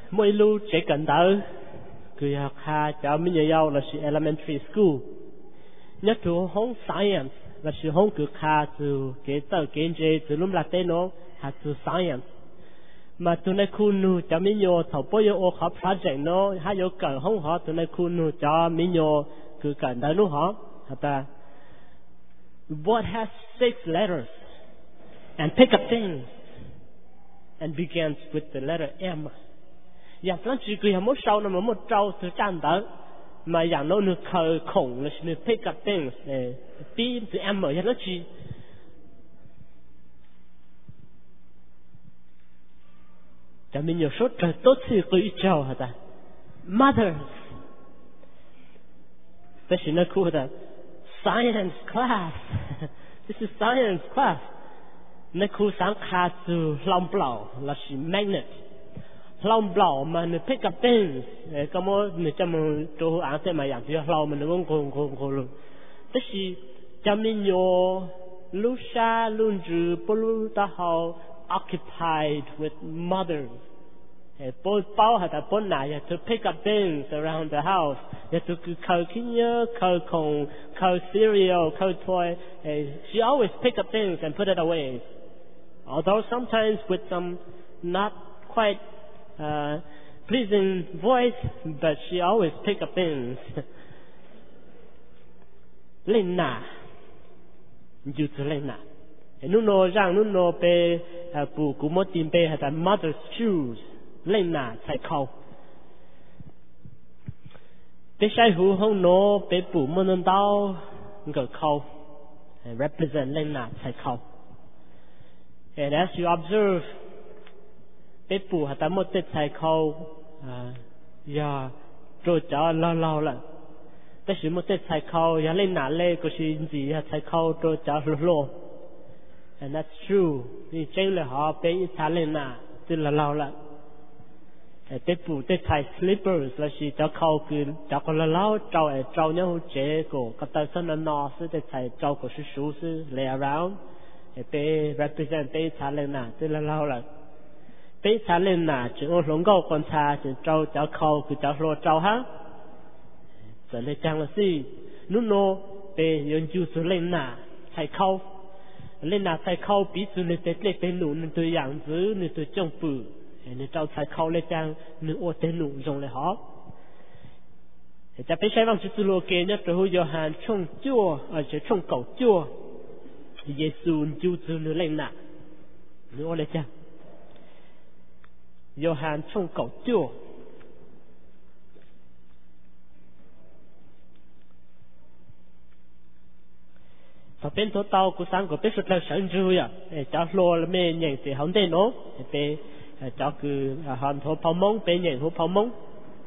mỗi lúc trẻ cần tới cứ học hà cho mình nhiều là sự elementary school nhất là hông science là sự hông cứ hà từ cái tờ kiến chế từ lúc là tên nó hà từ science mà tụi này khu nu cho mình nhiều thầu bôi ô khó project nó hay yêu cầu hông họ tụi này khu nu cho mình nhiều cứ cần tới nó họ ta what has 6 letters and pick up things and begins with the letter M. Dạng nó chỉ cứ một sau nó một trâu từ trang tới mà dạng nó được khởi khủng là được pick up things để P từ M ở dạng nó chỉ cho mình nhiều số trời tốt thì cứ ít trâu hả ta mothers this is not cool that science class this is science class nó khu sáng khá từ lòng blau là sự magnet lòng blau mà nó pick up things có một nó cho mình chỗ án thế mà dạng thì lòng mình nó cũng luôn tức là cho mình nhiều lúc xa luôn trừ bố lúc ta họ occupied with mothers bố bao hả ta bố nãy to pick up things around the house to khởi khí nhớ khởi khổng khởi cereal khởi toy she always pick up things and put it away. Although sometimes with some not quite pleasing voice, but she always pick up things. Lena, you to Lena. Nuno rang nuno pe pu kumo tim pe hata mother's shoes. Lena sai khâu. Pe sai hu hong no pe pu mon dao ngờ khâu. Represent Lena sai khâu. And as you observe, people hata một tết sai khâu, ya trôi chở lâu là,แต่是một tết sai khâu, ya lên nã lên có gì gì sai khâu trôi chở lâu, and that's true. Vì trên là họ bé ít thà lên nã, từ lâu là, people tết sai slippers là gì chở khâu cứ chở còn lâu trâu nhau chế cổ, cái tay chân nó sẽ tết sai trâu cổ sú sư lay around. Pe represent pe thà lên nà từ lâu là pe thà lên nà chỉ ô lồng gạo con thà chỉ trâu cháu khâu cứ cháu lo trâu ha giờ lên trang là gì nuno pe yon ju su lên nà thầy khâu lên nà thầy khâu bí su lên tên nụ nên tôi dạng giữ nên tôi trông bự nên trâu thầy khâu lên trang nên ô tên nụ dùng lại họจะไปใช้บางจุดโลเกเนี่ยตัวโยฮันช่องจั่วจะช่องเก่าจั่วGiêsu chú từ nữa lên nè, nữa lên chăng? Gioan trong cậu chúa, và bên tổ tàu của sáng của bên sụt là sáng rồi à, cháu lo là mẹ nhận thì không thể nó, để cháu cứ hoàn thổ phao mông, bên nhận thổ phao mông,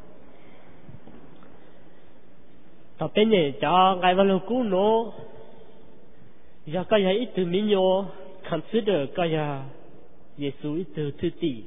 và bên nhận cháu ngày vào lúc cũ nó. Ya kaya itu minyo consider kaya Yesu itu tuti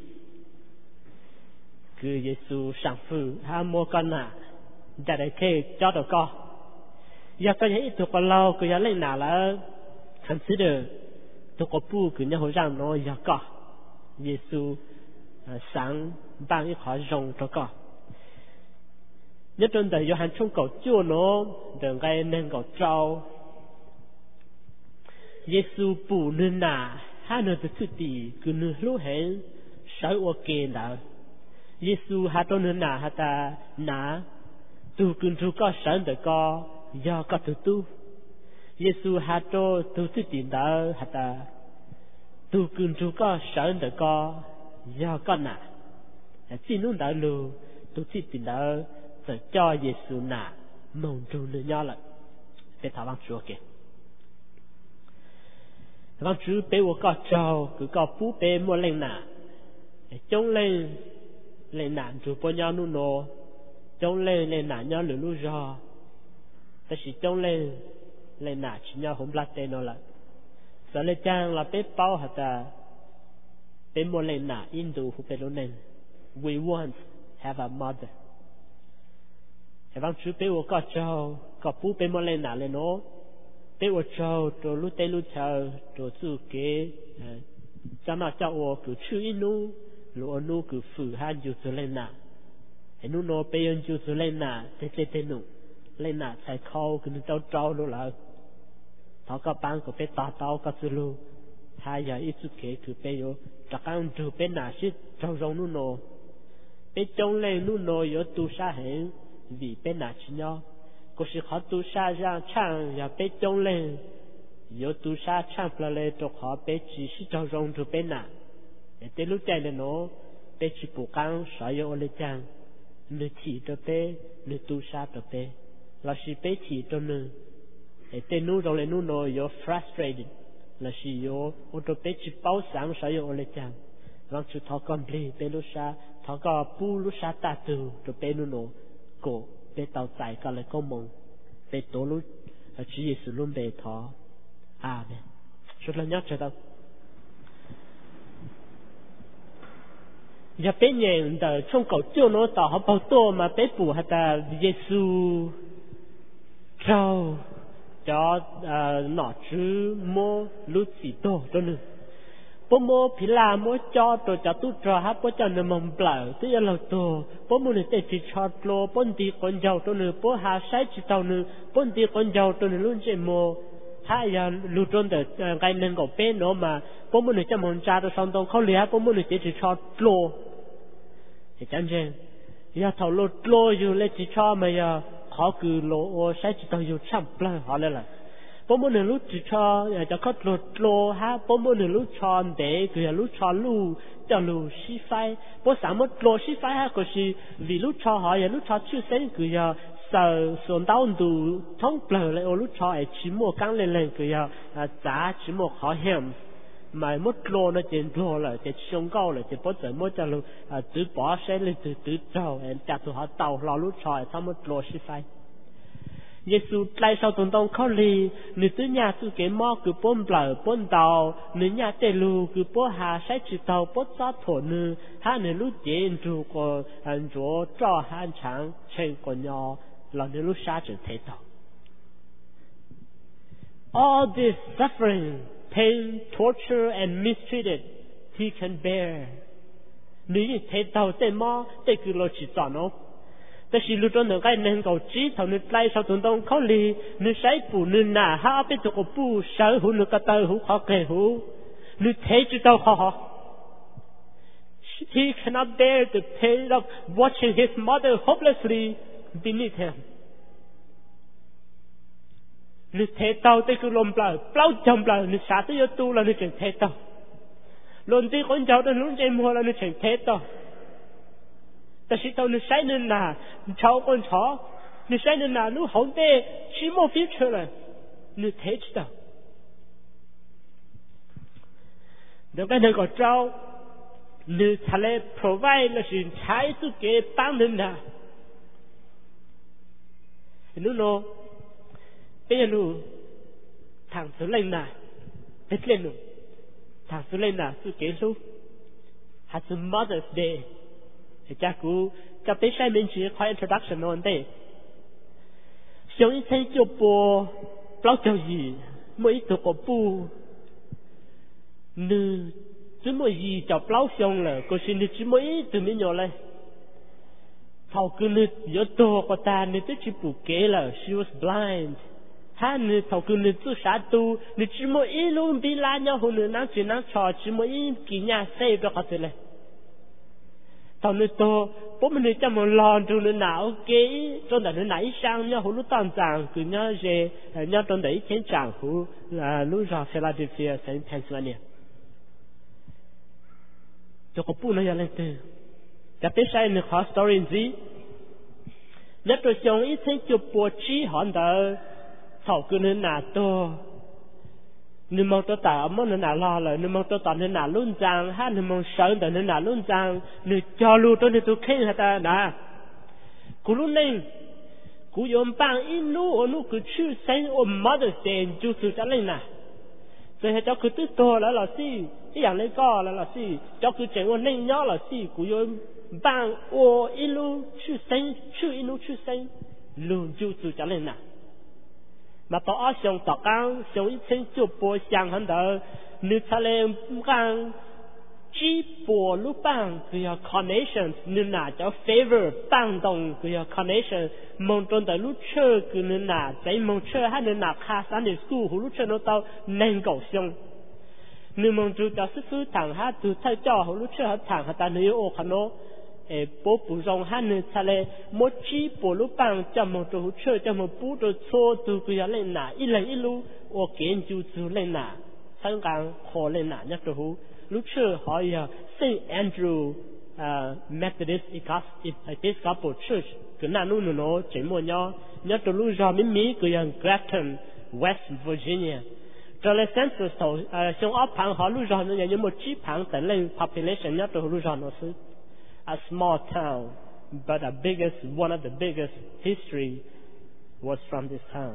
cứ Yesu sang phu ha mo kana dari ke cho được co ya kaya itu kalau cứ ya lên nào là consider to có pu cứ nhau rằng nó ya co Yesu sang ban ít khỏi rong cho co nhất trong đời Gioan trong cầu chúa nó đừng gây nên cầu trâu Giêsu bù nên nà hai nơi tự ti cứ nơi lúc hẹn sáu ok đạo Giêsu hai tôn nên nà hai ta nà tu cứ tu có sáng để có do có tu Giêsu hai tôn tu ti đạo hai ta tu cứ tu có sáng để có do có nà chỉ luôn đạo lu tu ti đạo để cho Giêsu nà mong tu nơi nhau lại để thảo luận chúa kìa vâng chú bé của có trâu cứ có phú bé mua lên nà chống lên nà chú bao nhau nu nô chống lên nà nhau lửa lu rò ta chỉ chống lên nà chỉ nhau không lát tên nó là giờ lên trang là bé bao hả ta bé mua lên nà Indo hụt bé luôn nên we once have a mother vâng chú bé của có trâu có phú bé mua lên nà lên nó bé ở châu rồi lúc chờ rồi chú kế cho nó cho ở cứ chữ inu lúa nu cứ phử han dù từ lên nà hãy nu nó bây giờ dù từ lên nà tê nụ lên nà sai khâu cứ nu trâu luôn là thọ các bạn có phải tao các thứ luôn hai giờ ít chút kế cứ bây giờ chắc ăn từ bên nà xí trâu rong nu nó bên trong lên nu nó có tu sa hẹn vì bên nà chỉ nhau có sự khó tu sa ra chăng và bên trong lên có tu sa chăng là lên cho họ bên chỉ xí trâu rong từ bên nà để lúc chạy lên nó bên chỉ bù căng sở yêu lên chăng nữ chỉ cho bé nữ tu sa cho bé là chỉ bé chỉ cho nữ để tên nu rồi lên nu nó có frustrated là chỉ có ô tô bé chỉ bao sáng sở yêu lên chăng vâng chú thọ con bì bé lúc sa thọ có bu lúc sa ta từ cho bé nu nó cổ bé tàu chạy cả lại công mong bé tổ lúc chỉ sử luôn bé thọ amen chút là nhớ cho đâu giờ bé nhện từ trong cầu tiêu nó tỏ họ bao tô mà bé bù hay ta Giêsu trao cho nọ chứ mô lú chỉ tô cho nữa bố mô phí là mô cho tôi cho tu trò hát bố cho nó mong bờ tôi giờ lâu tô bố mô này tê chỉ cho lô bố đi con dâu cho nữa bố hà sai chỉ tàu nữa bố đi con dâu cho nữa luôn chơi mô hai giờ lưu trôn từ cái nền của bé nó mà bố mô này cho mong cha tôi xong đông không lẽ bố mô này chỉ cho lô thì chẳng chênh giờ thầu lô dù lấy chỉ cho mà giờ họ cứ lô sai chỉ tàu dù chăm plơ họ lên là bố mô này lúc chỉ cho có lô ha bố mô này lúc cho để cứ lúc cho lu cho lu xí phai bố sáng một lô xí phai ha có gì vì lúc cho họ giờ lúc cho chưa sinh cứ giờ sợ xuân đau đủ thông plơ lại lúc cho chỉ mua căng lên cứ giờ giá chỉ mua khó hiểm mà mất lô nó trên lô là trên sông cao là trên bớt giờ mất cho luôn tự bỏ xe lên tự trâu em chặt tụi họ tàu lo lúc tròi xong mất lô xí phai Giêsu lại sau tuần đông khó lì nữ tứ nhà cứ cái mò cứ bôn bờ bôn tàu nữ nhà tê lù cứ bố hà sai chỉ tàu bố gió thổ nữ hà nữ lúc trên trụ của anh chúa cho han chẳng trên của nhỏ là nữ lúc xa trở thế tàu all this suffering pain, torture, and mistreated, he can bear. Nếu như thế tàu tên mò, tên cứ lo chỉ chọn nó.แต่สิรู้จนถึงการนั่งเก่าจีเท่านึกไล่ชาวตุนต้องเขาลีนึกใช้ปูนึกหน้าหาเป็นตัวปูใช้หูนึกกระเตยหูขอเกยหูนึกเทจิตเอาขอ He cannot bear the pain of watching his mother hopelessly beneath him. นึกเทเต่าแต่คือลมเปล่าจมเปล่านึกสาธิตตูแล้วนึกถึงเทเต่าลมที่คนเจ้าแต่ลุ้นใจมัวแล้วนึกถึงเทเต่าแต่สิเต่านึกใช้นึกหนาชาวคนชอนึกใช้นึกหนานู้หงเต้ชิโมฟิวเชอร์เลยนึกเทจิตเต่าเดี๋ยวกันเดี๋ยวก็เจ้านึกทะเล provide แล้วสิใช้สุเกตั้งนึกหนานู้โนbây giờ nu thằng số lên nè hết lên nu thằng số lên nè số kế số has a Mother's Day thì cha cụ cho bé sai mình chỉ khoai introduction on đây xong ít thấy cho bố bao giờ gì mỗi tổ của bố nữ chứ mỗi gì cho bao xong là cô xin chỉ mỗi từ mấy nhỏ này thầu cứ nữ yếu tổ của ta nữ tới chỉ bù kế là she was blind ha nữ thầu cứ nữ tu sát tu nữ chỉ mỗi ít luôn bị la nhau hồ nữ năng chỉ năng trò chỉ mỗi ít kỹ nhà xây được cái này thầu nữ to bố mình nữ cho một lon tu nữ nào ok trong đó nữ nãy sang nhau hồ lúc tàn giang cứ nhau về nhau trong đấy kiến giảng hồ là lúc ra Philadelphia Saint Pennsylvania cho có bù nó giờ lên từ cái bé sai nữ khó story gì nhất là trong ít thấy chụp bộ trí hòn đỡ thầu cứ nên nà to nên mong tôi tạo mong nên nà lo rồi nên mong tôi tạo nên nà luôn giang ha nên mong sợ để nên nà luôn giang nên cho luôn tôi nên tôi khen hả ta nà cú luôn nên cú yếm bang in nu ở nu cứ chữ sinh ở Mother's Day chú sự cho lên nà rồi cho cứ tự to là gì cái dạng này có là gì cho cứ chuyện ở nên nhớ là gì cú yếm bang ở in nu chữ in nu chữ sinh luôn chú sự cho lên nà mà tao xong tao căng xong ít sinh chụp bộ sang hơn đó nữ thà lên căng chỉ bộ lúc bằng cứ ya carnation nên là cho favor bằng đồng cứ ya carnation mong tôn tới lúc chơi cứ nên là trái mong chơi hay nên là khá sáng để school lúc chơi nó tao nên cầu xong nếu mong chú cho sư thằng ha từ thay cho lúc chơi thằng ha ta nếu ô khăn nó bố bù rong ha nên sao lại một chỉ bộ lúc bằng cho mong chú chơi cho mong bù đồ xô từ cứ ya lên là ít lần ít lu ô kiến chú chú lên là sang càng khó lên là nhất đồ lúc trước họ Saint Andrew Methodist Episcopal Church cái nào luôn nó chỉ một nhau nhất từ lúc giờ Mỹ cái Grafton West Virginia cho nên census sau trong áp phẳng họ lúc giờ nó như một chi phẳng tại lên population nhất từ lúc giờ nó是 a small town but one of the biggest history was from this town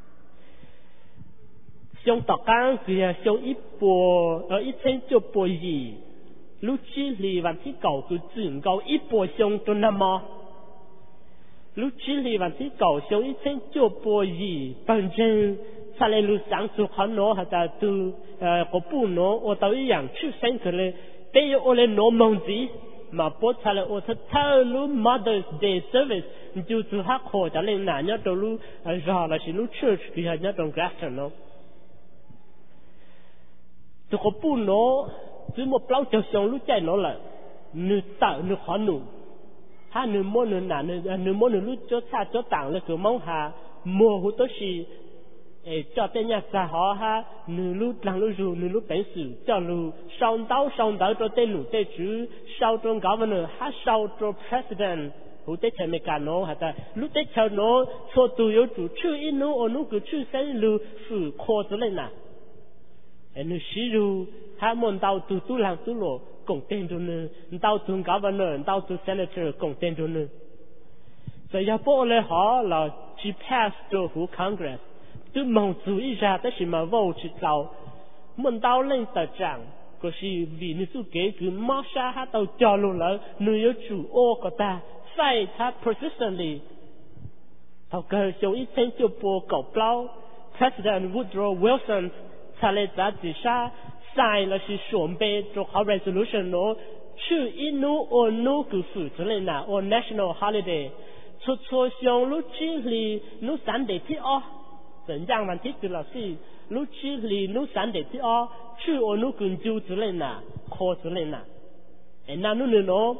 trong tộc cán kia trong ít bộ ở ít trên cho bộ gì lúc chỉ lì văn thi cầu cứ chuyển cầu ít bộ trong tuần năm mò lúc chỉ lì văn thi cầu trong ít trên cho bộ gì bản chân sau này lúc sáng suốt hắn nó hay là từ có bộ nó ở đâu ý dạng chữ sinh cái này bây giờ ở lên nó mong gì mà bố sau này ở thơ lúc Mother's Day service就只还可在那男的都路绕了是路 church 比较那种 Grafton 咯。tôi có bu nó chỉ một bao chờ xong lúc chạy nó là nửa tạo nửa khó nụ ha nửa món nửa nà nửa món nửa lúc cho xa cho tặng là cứ mong hà mua hút tới gì cho tên nhà xã họ ha nửa lúc làm lúc dù nửa lúc bệnh sự cho lúc xong đau cho tên nụ tên chữ sau trong governor ha sau trong president hút tới chơi mấy cái nó ha ta lúc tới chơi nó cho tụi yếu chủ chưa ít nó ở nó cứ chưa xây lúc sự khó cho lên nè nó sử dụng hai môn tàu từ tu làm tu lộ cùng tên cho nữa tàu từ governor tàu từ senator cùng tên cho nữa rồi giờ bộ lệ họ là chỉ pass cho phủ congress từ mong chú ý ra tới khi mà vô chỉ tàu môn tàu lên tờ trạng có gì vì nó su kế cứ mất xa hát tàu cho luôn là người yêu chủ ô của ta phải ta persistently tàu cơ cho ít tên cho bộ cầu plau President Woodrow Wilson查理杂志上晒了是准备做好 resolution 咯，去一努二努个负责任呐，or national holiday， 出上路去里努3日之哦，怎样问题就老是路去里努3日之哦，去二努跟就责任呐，可责任呐，那努呢？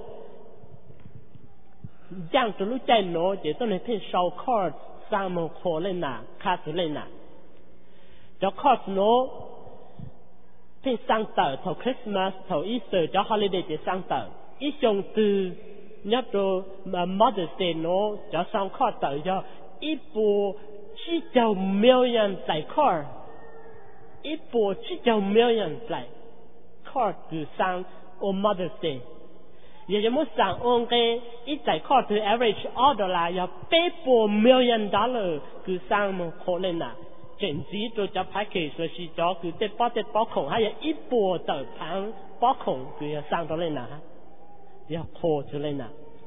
这样子路在喏，就都能骗烧烤上门可能呐，卡责任呐。cho course nó thì sang tờ thầu Christmas thầu Easter cho holiday thì sang tờ ít trong từ nhất rồi mà Mother's Day nó cho sang course tờ cho ít bộ chỉ cho million tại course ít bộ chỉ cho million tại course từ sang on Mother's Day giờ muốn sang on cái ít tại course từ average $1 là $8 million từ sang một khó lên nào整体都叫 package 所以叫佢哋包孔，还有一波的盘包孔，佢要上到嚟哪，要扩出嚟哪。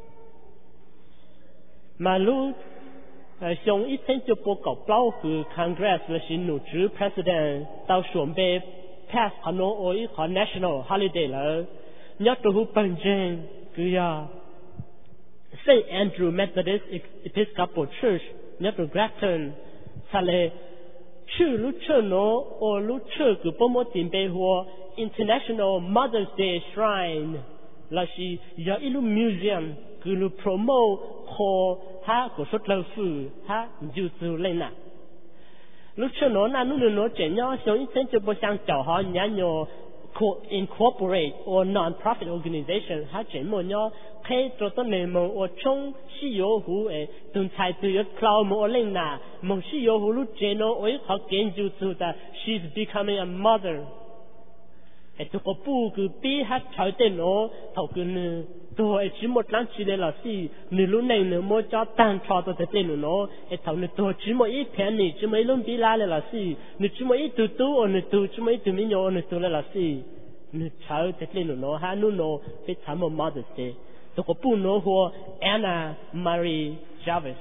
马路上一天就报告包佢 Congress 是女主 President 到准备 pass 很多我一個 national holiday 啦，nhất都本身佢要 Saint Andrew Methodist Episcopal Church nhất都 Grafton 查嚟。去路车喏，或路车个不么准备和 International Mother's Day Shrine， 那是有一路 museum 个路 promote 和他个说老师他就做嘞呐。路车喏，那路喏怎样像以前就不想教好人家有 incorporate or non-profit organization， 他怎么样可以做到内蒙我从西游湖东菜对有 cloud 么嘞呐，蒙西游湖路怎样我好研究出的 ，she's becoming a mother。这个不个比他朝电脑头个呢，都只么当起来老师，你路内呢么叫单朝到的电脑喏，头呢都只么一片呢，只么一弄比拉的老师，你只么一读读，我呢读只么一读没有，我呢读了老师，你朝的电脑哈努喏，非常么毛的些，这个不喏和 Anna Marie Jarvis，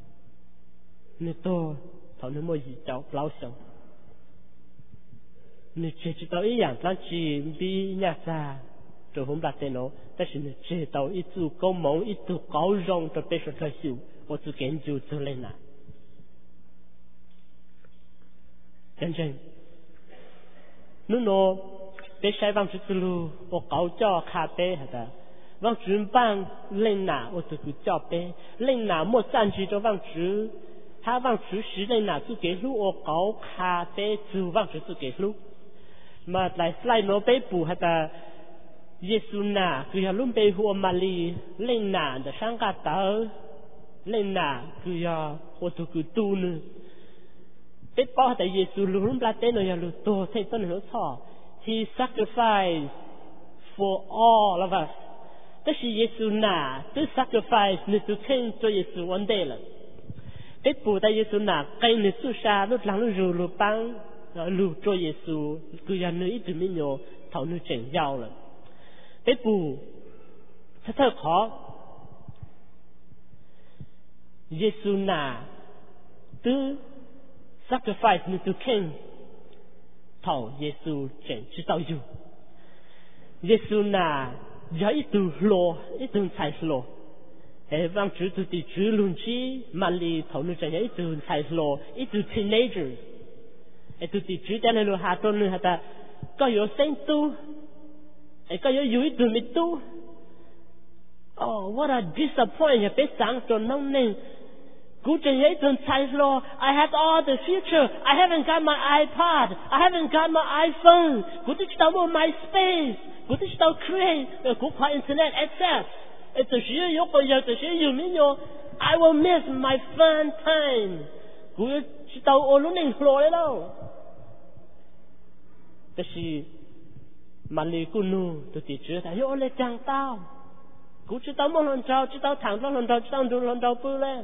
你都头呢么一招老乡。 nửa chế chỉ tao ý dạng lan chỉ bị nhà xa rồi hôm đặt tên nó ta chỉ nửa chế tao ít tu câu mong ít tu câu rong cho bé sợi siêu我只研究做嘞呐，真正，侬喏，别晒往出路，我搞叫咖啡好的，往主办嘞呐，我就去叫呗，嘞呐莫站起就往主，他往主时嘞呐就给路我搞咖啡就往主就给路，嘛来来喏被捕好的。耶稣呐，佢要拢被活玛丽，嘞呐的上个岛。lên nà cứ ô tô cứ tu nữa biết bao tại Giêsu luôn là tên rồi luôn tu thế tôi nói sao he sacrificed for all of us đó là Giêsu nà tu sacrifice nên tu khen cho Giêsu one day là biết bù tại Giêsu nà cái nên su sa lúc lăng lúc rù lúc băng lúc cho Giêsu cứ nơi ít mình nhiều thầu nơi chèn giao là biết bù thật khó Giêsu nà tư sacrifice như tu khen thầu Giêsu chẳng chỉ tao dù Giêsu nà giờ ít tu lo ít tu sai lo hệ vang chữ tu ti chữ luôn chi mà li thầu như chẳng ít tu sai lo ít tu teenagers hệ tu ti chữ tên là hà tôn nữa ta có yếu sinh tu hệ có yếu ít tu mi tu oh what a disappointment bé sáng cho nông nên I have all the future. I haven't got my iPod. I haven't got my iPhone. Good to start on MySpace. Good to start create. Good for internet access. It's a share you go to share you mean I will miss my fun time. Good to start all running floor đâu. Đó là mà lì cô nu tôi chỉ chưa thấy ô lê chàng tao. Good to start một lần trâu, chỉ tao thẳng ra lần trâu, chỉ tao đủ lần trâu bự lên.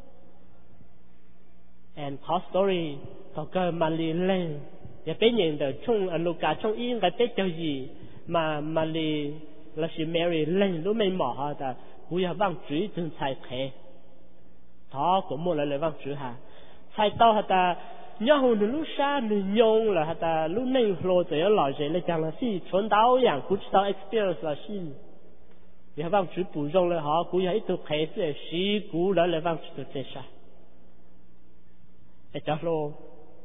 And có story có cơ mà lì lên và bé nhìn được chung anh lục cả chung yên cái bé cho gì mà lì là si Mary lên lúc mình mỏ ha ta cũng là vang chữ từng sai khé đó cũng một lời vang chữ ha sai to ha ta nhớ hồi lúc xa lúc nhung là ha ta lúc nên lo tới lò gì là chẳng là si chuẩn đáo dạng cũng chỉ experience là si vì vang chữ bù rong là họ cũng là ít tu khé sẽ si cũng là lời vang chữ thế sao cho lo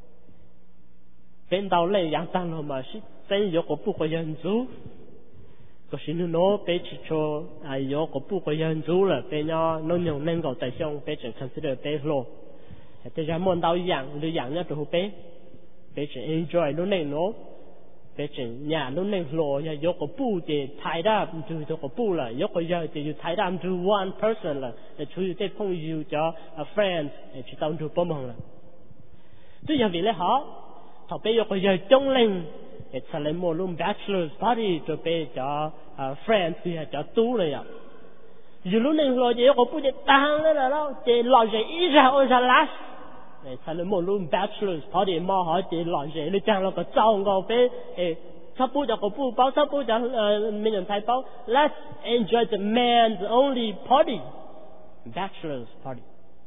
bên đầu lên yang tăng lo mà sĩ bên yếu có bu có nhân chú có sĩ nó bên chỉ cho yếu có bu có nhân chú là bên nó nhiều nên có tài xong bên chỉ consider bên lo bây giờ muốn đầu yang nhá tụi bên chỉ enjoy nó nên nó bên chỉ nhà nó nên lo ya yếu có bu thì thay ra từ có bu là yếu có giờ thì thay ra to one person là để chú để phong yêu cho a friend chỉ tao được bao nhiêu là tôi giờ vì lẽ họ thọ bây giờ có giờ trông lên để trả lại một luôn bachelor's party cho bây cho friends thì cho tu này ạ dù lúc này rồi giờ có bút để tăng lên là đâu để lò dễ ít ra ôi ra last để trả lại một luôn bachelor's party mà họ để lò dễ để tăng là có trâu ngầu bé sắp bút cho có bút bao sắp bút cho mình nhận thấy bao let's enjoy the man's only party bachelor's party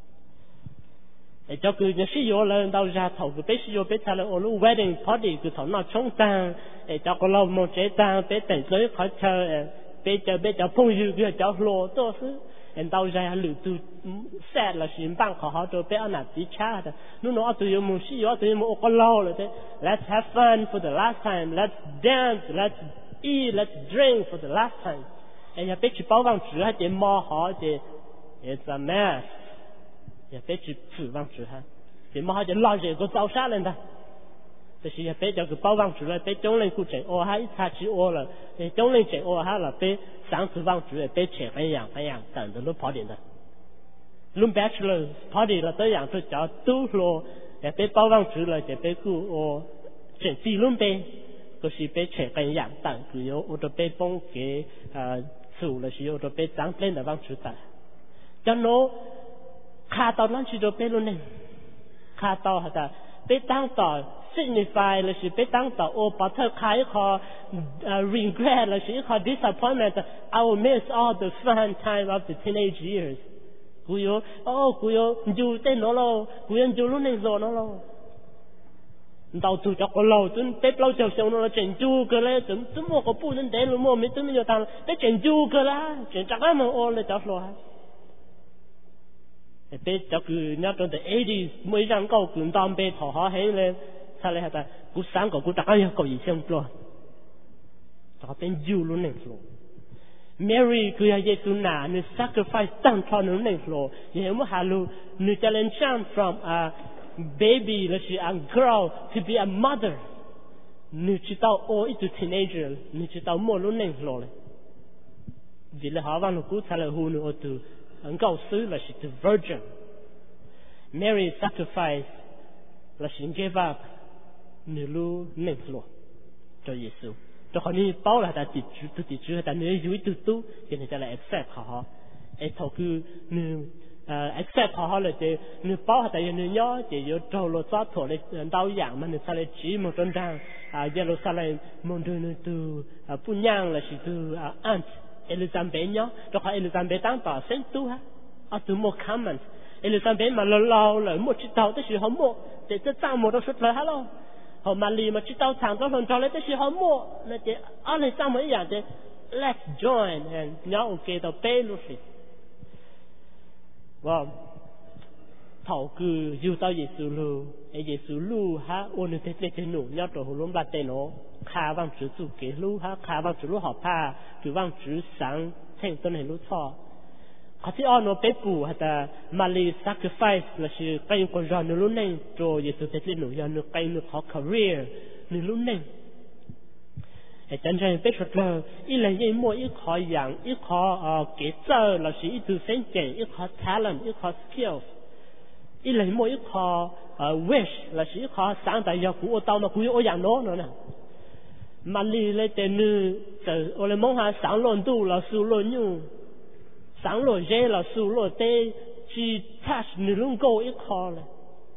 cho cứ những sử dụng là đầu ra thầu cứ bé sử dụng bé thay là ở lúc wedding party cứ thầu nó chống tang cho con lâu một chế tang bé tỉnh tới khỏi chờ bé cho phong dư cứ cho lô to thứ đầu ra lựa từ set là xin bằng họ cho bé ăn tí cha đó nó tụi em muốn sử dụng tụi em muốn con lâu là thế let's have fun for the last time let's dance let's eat let's drink for the last time nhà bé chỉ bảo bằng chữ hay để mò họ để it's a mess ya bé chỉ phử vang chữ ha thì mà họ chỉ lo gì có giáo sát lên ta thì ya bé cho cái bao vang chữ là bé chống lên cụ chạy ô ha ít ha chữ ô là thì chống lên chạy ô ha là bé sáng phử vang chữ là bé trẻ phải dạng tận từ lúc跑点的 lúc bachelor party là tới dạng tôi cho tu lo ya bé bao vang chữ là bé cụ ô chuyện gì luôn bé có sĩ bé trẻ phải dạng tận cứ yếu ô tô bé bông cái chủ là sĩ ô tô bé sáng lên là vang chữ ta cho nó khá tao nó chỉ được bé luôn này khá tao hả ta bé tăng tao signify là chỉ bé tăng tao ô bảo thơ khai khó regret là chỉ khó disappointment I will miss all the fun time of the teenage years cú yếu dù tên nó lo cú yên dù lúc này rồi nó lo đầu tụi cho có lâu tụi bếp lâu chiều xong nó chèn chu cơ lấy tụi mua có bu nên để luôn mua mấy tụi mình nhiều thằng để chèn chu cơ lá chèn chắc lắm mà ô lấy cho lo bếp cho cứ nhớ trong the 80s mấy răng câu cứ đam bếp thọ họ hay lên sao lại hả cú sáng của cú chắc ai có gì xem lo cho bên du luôn này lo Mary cứ hay Giêsu nà nữ sacrifice tăng cho nữ này lo nhưng mà hà lu nữ challenge from a baby là she a girl to be a mother nữ chỉ tao ô ít teenager nữ chỉ tao mua luôn này lo vì là họ vào lúc cú thay là hu nữ ô từ anh cầu sư là she the virgin Mary sacrifice là she gave up nữ lu này lo cho Giêsu cho họ đi bao là ta tự chữ ta nếu dưới tự tu thì người ta lại accept họ ấy thầu cứ nếu accept họ là thì nếu bao là tại nếu nhớ thì vô trâu lột xóa thổ để đau dạng mà nếu sao lại chỉ một trong trang giờ lột sao lại một đôi nơi từ phu nhang là chỉ từ aunt Elizabeth nhớ cho họ Elizabeth tăng tỏ sen tu ha ở từ một comment Elizabeth mà lâu là một chiếc tàu tới sự hâm mộ để cho tăng một đôi chút lời hello họ mà lì mà chỉ tao thằng đó lần sau lấy tới sự hâm mộ là chỉ anh ấy sao mấy dạng thì let's join and nhau ok tao pay luôn đi wow thầu cứ yêu tao Giêsu lu ha ôn được thế thế nụ nhau rồi hôm ba tên nó khá vang chữ chủ kế lu ha khá vang chữ lu học pa chữ vang chữ sáng thành tuần này lu thọเขาที่อ้อนว่าเป๊ปูฮะแต่มาลี sacrifice ละชื่อใครอยู่คนรอหนึ่งรุ่นหนึ่งโจเยซูเตลิหนูยานึกใครนึกเขา career หนึ่งรุ่นหนึ่งไอ้จันทร์เป็นสุดเลยอีเลยยี่มัวอีขออย่างอีขอเกเจอละชื่ออีตัวเส้นเจ๋งอีขอ talent อีขอ skills อีเลยมัวอีขอwish ละชื่ออีขอสั่งแต่อยากกูเอาเตามากูเอาอย่างโน้นนะมาลีเลยแต่นึกแต่โอเลยมองหาสั่งหล่นตู้ละสู้หล่นอยู่sáng lối dễ là su lối tê chỉ touch nữ luôn go ít khó là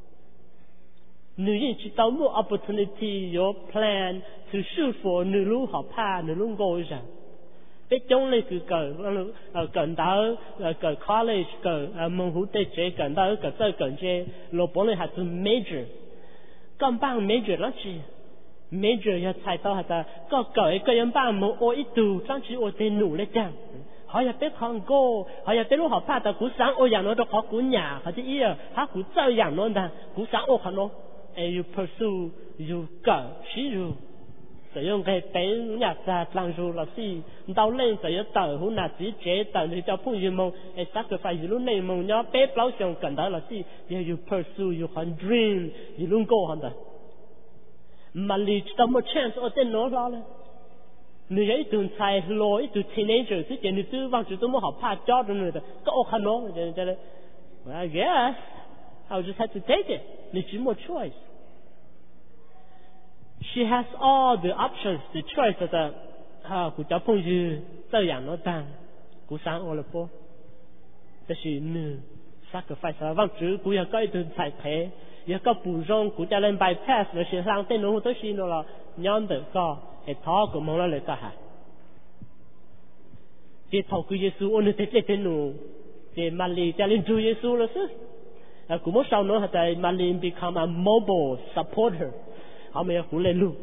nữ nhân chỉ tao mua opportunity your plan to shoot for nữ luôn học pa nữ luôn go ra biết trong này cứ cần đỡ cần college cần mong hữu tê chế cần đỡ cần chơi cần chế lô bốn này hạt từ major còn bằng major đó chỉ major ya sai tao hạt ta có cởi cái em bằng một ô ít tu trang chỉ ô tê nụ lên chẳng họอยากเป็นคองโกเขาอยากเป็นลูกหอบผ้าแต่กูสั่งโออย่างนั้นต้องขอกูหย่าเขาจะอี้ถ้ากูเจ้าอย่างนั้นนะกูสั่งโอเขาเนาะyou pursue you go ชี้อยู่แต่ยังไงเป็นอยากจะลังจูละสิดาวเล่นแต่ยังเต่าหุ่นหน้าจีเจแต่ในเจ้าพุ่งยืมมองsacrifice อยู่รุ่นในมองย้อนเป๊ะเปล่าเสียงกันได้ละสิ you pursue you can dream อยู่รุ่นโก้หันแต่มาลีจะต้องมา chance เอาเต้นโน้ตเราเลยnữ ấy từ sai lối từ teenager chứ chuyện nữ tư vang chữ tôi muốn học pa cho rồi nữa có ô khăn nó cho nên I guess I just had to take it nữ chỉ một choice she has all the options the choice that của cháu phong dư tới dạng nó tăng của sáng ô là poแต่是nữ sacrifice vang chữ của nhà cái từ sai thế nhà cái bù rong của cha lên bypass là sẽ sang tên nó tới xin nó là nhon được coไอ้ท้อก็มองแล้วเลยก็หาที่ท้อคือเยซูอนเตเตเตนูที่มาลีจะเล่นดูเยซูแล้วสิกูมั่วชาวโน้แต่มาลี become a mobile supporter เขาไม่เอาหูเลยลูก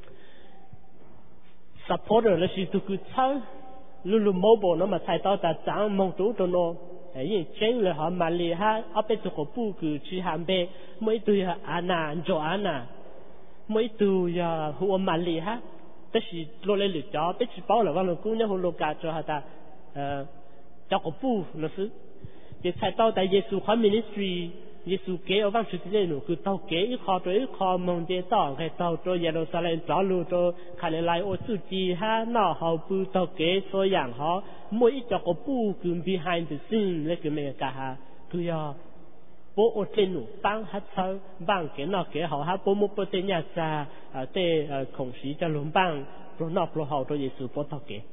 supporter แล้วสิตัวกูเช่าลูก mobile นั่นมาใช้ต่อแต่จังมองตัวตัวโน้ไอ้ยังเจ๊งเลยเขามาลีฮะเอาไปตัวกูปูคือชื่อฮัมเบ้ไม่ตัวอานาโจอานาไม่ตัวหัวมาลีฮะแต่是落来了家，别去包了，完了姑娘和老家做下他叫个布那是，也才到在耶稣华 ministry， 耶稣给我往出的路，佢到给一靠着一靠蒙的到，佢到咗耶路撒冷找路咗，看嚟我自己哈那好不到给所样好，每一叫个布佢 behind the scene 咧佢咩噶哈，佢要。bố ô tên nụ bang hát sao bang cái nọ cái họ hát bố một bố tên nhà cha tê khổng sĩ cho lùm bang rồi nọ rồi họ rồi Giêsu bố thọ cái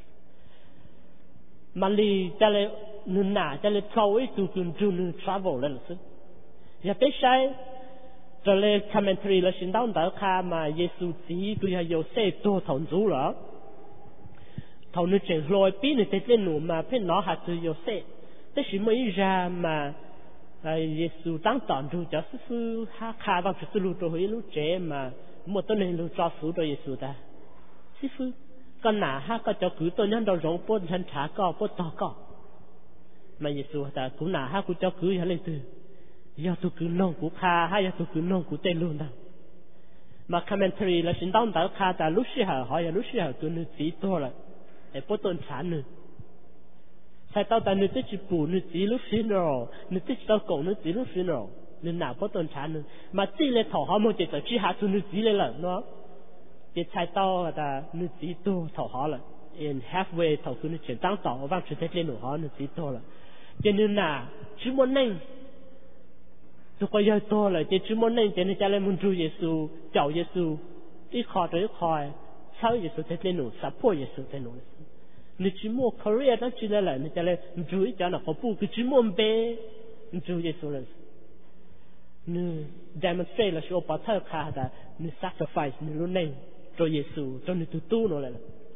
mà lì cho lên nương nà cho lên trâu ấy tụ cùng chung travel lên chứ giờ biết sai rồi lên commentary là xin đau đỡ kha mà Giêsu chỉ cứ hay xe tô thằng chú rồi thằng nó chuyển lôi pí nó tên lên nụ mà phết nó hạt từ xe thế chỉ mới ra mà Giêsu tăng tận rồi cho sư ha khai vào sự lưu trôi lúc trẻ mà một tuần này lưu cho số rồi Giêsu ta sư con nà ha có cho cứ tôi nhân đầu rộng bốn thân trả co bốn to co mà Giêsu ta cũng nà ha cũng cho cứ hay lên từ giờ tôi cứ nông của kha hay giờ tôi cứ nông của tên luôn đó mà commentary là xin đón tới kha ta lúc xưa hỏi là lúc xưa tôi nữ chỉ to là để bốn tuần trả nữa sai tao ta nữ chỉ bù nữ chỉ lúc xưa rồi nữ chỉ tao cộng nữ chỉ lúc xưa rồi nữ nào bốn tuần trả nữa mà chỉ là thầu họ một chỉ tao chỉ hạ tôi nữ chỉ lên là nó chỉ sai tao ta nữ chỉ to thầu họ là in halfway thầu cứ nữ chuyển tăng tàu vang chuyển lên nổ họ nữ chỉ to là cho nên là chỉ muốn nên tôi có giờ to là chỉ muốn nên cho nên cha lên muốn chú Giêsu chào Giêsu đi khỏi tới khỏi sau Giêsu thế lên nổ support Giêsu thế nổ nếu chỉ muốn Korea đó chỉ là nếu cha lên chú ý cho nó có bu cái chỉ muốn bé chú Giêsu là nếu demonstrate là số bảo thơ khá là nếu sacrifice nếu luôn nên cho Giêsu cho nên tu nó là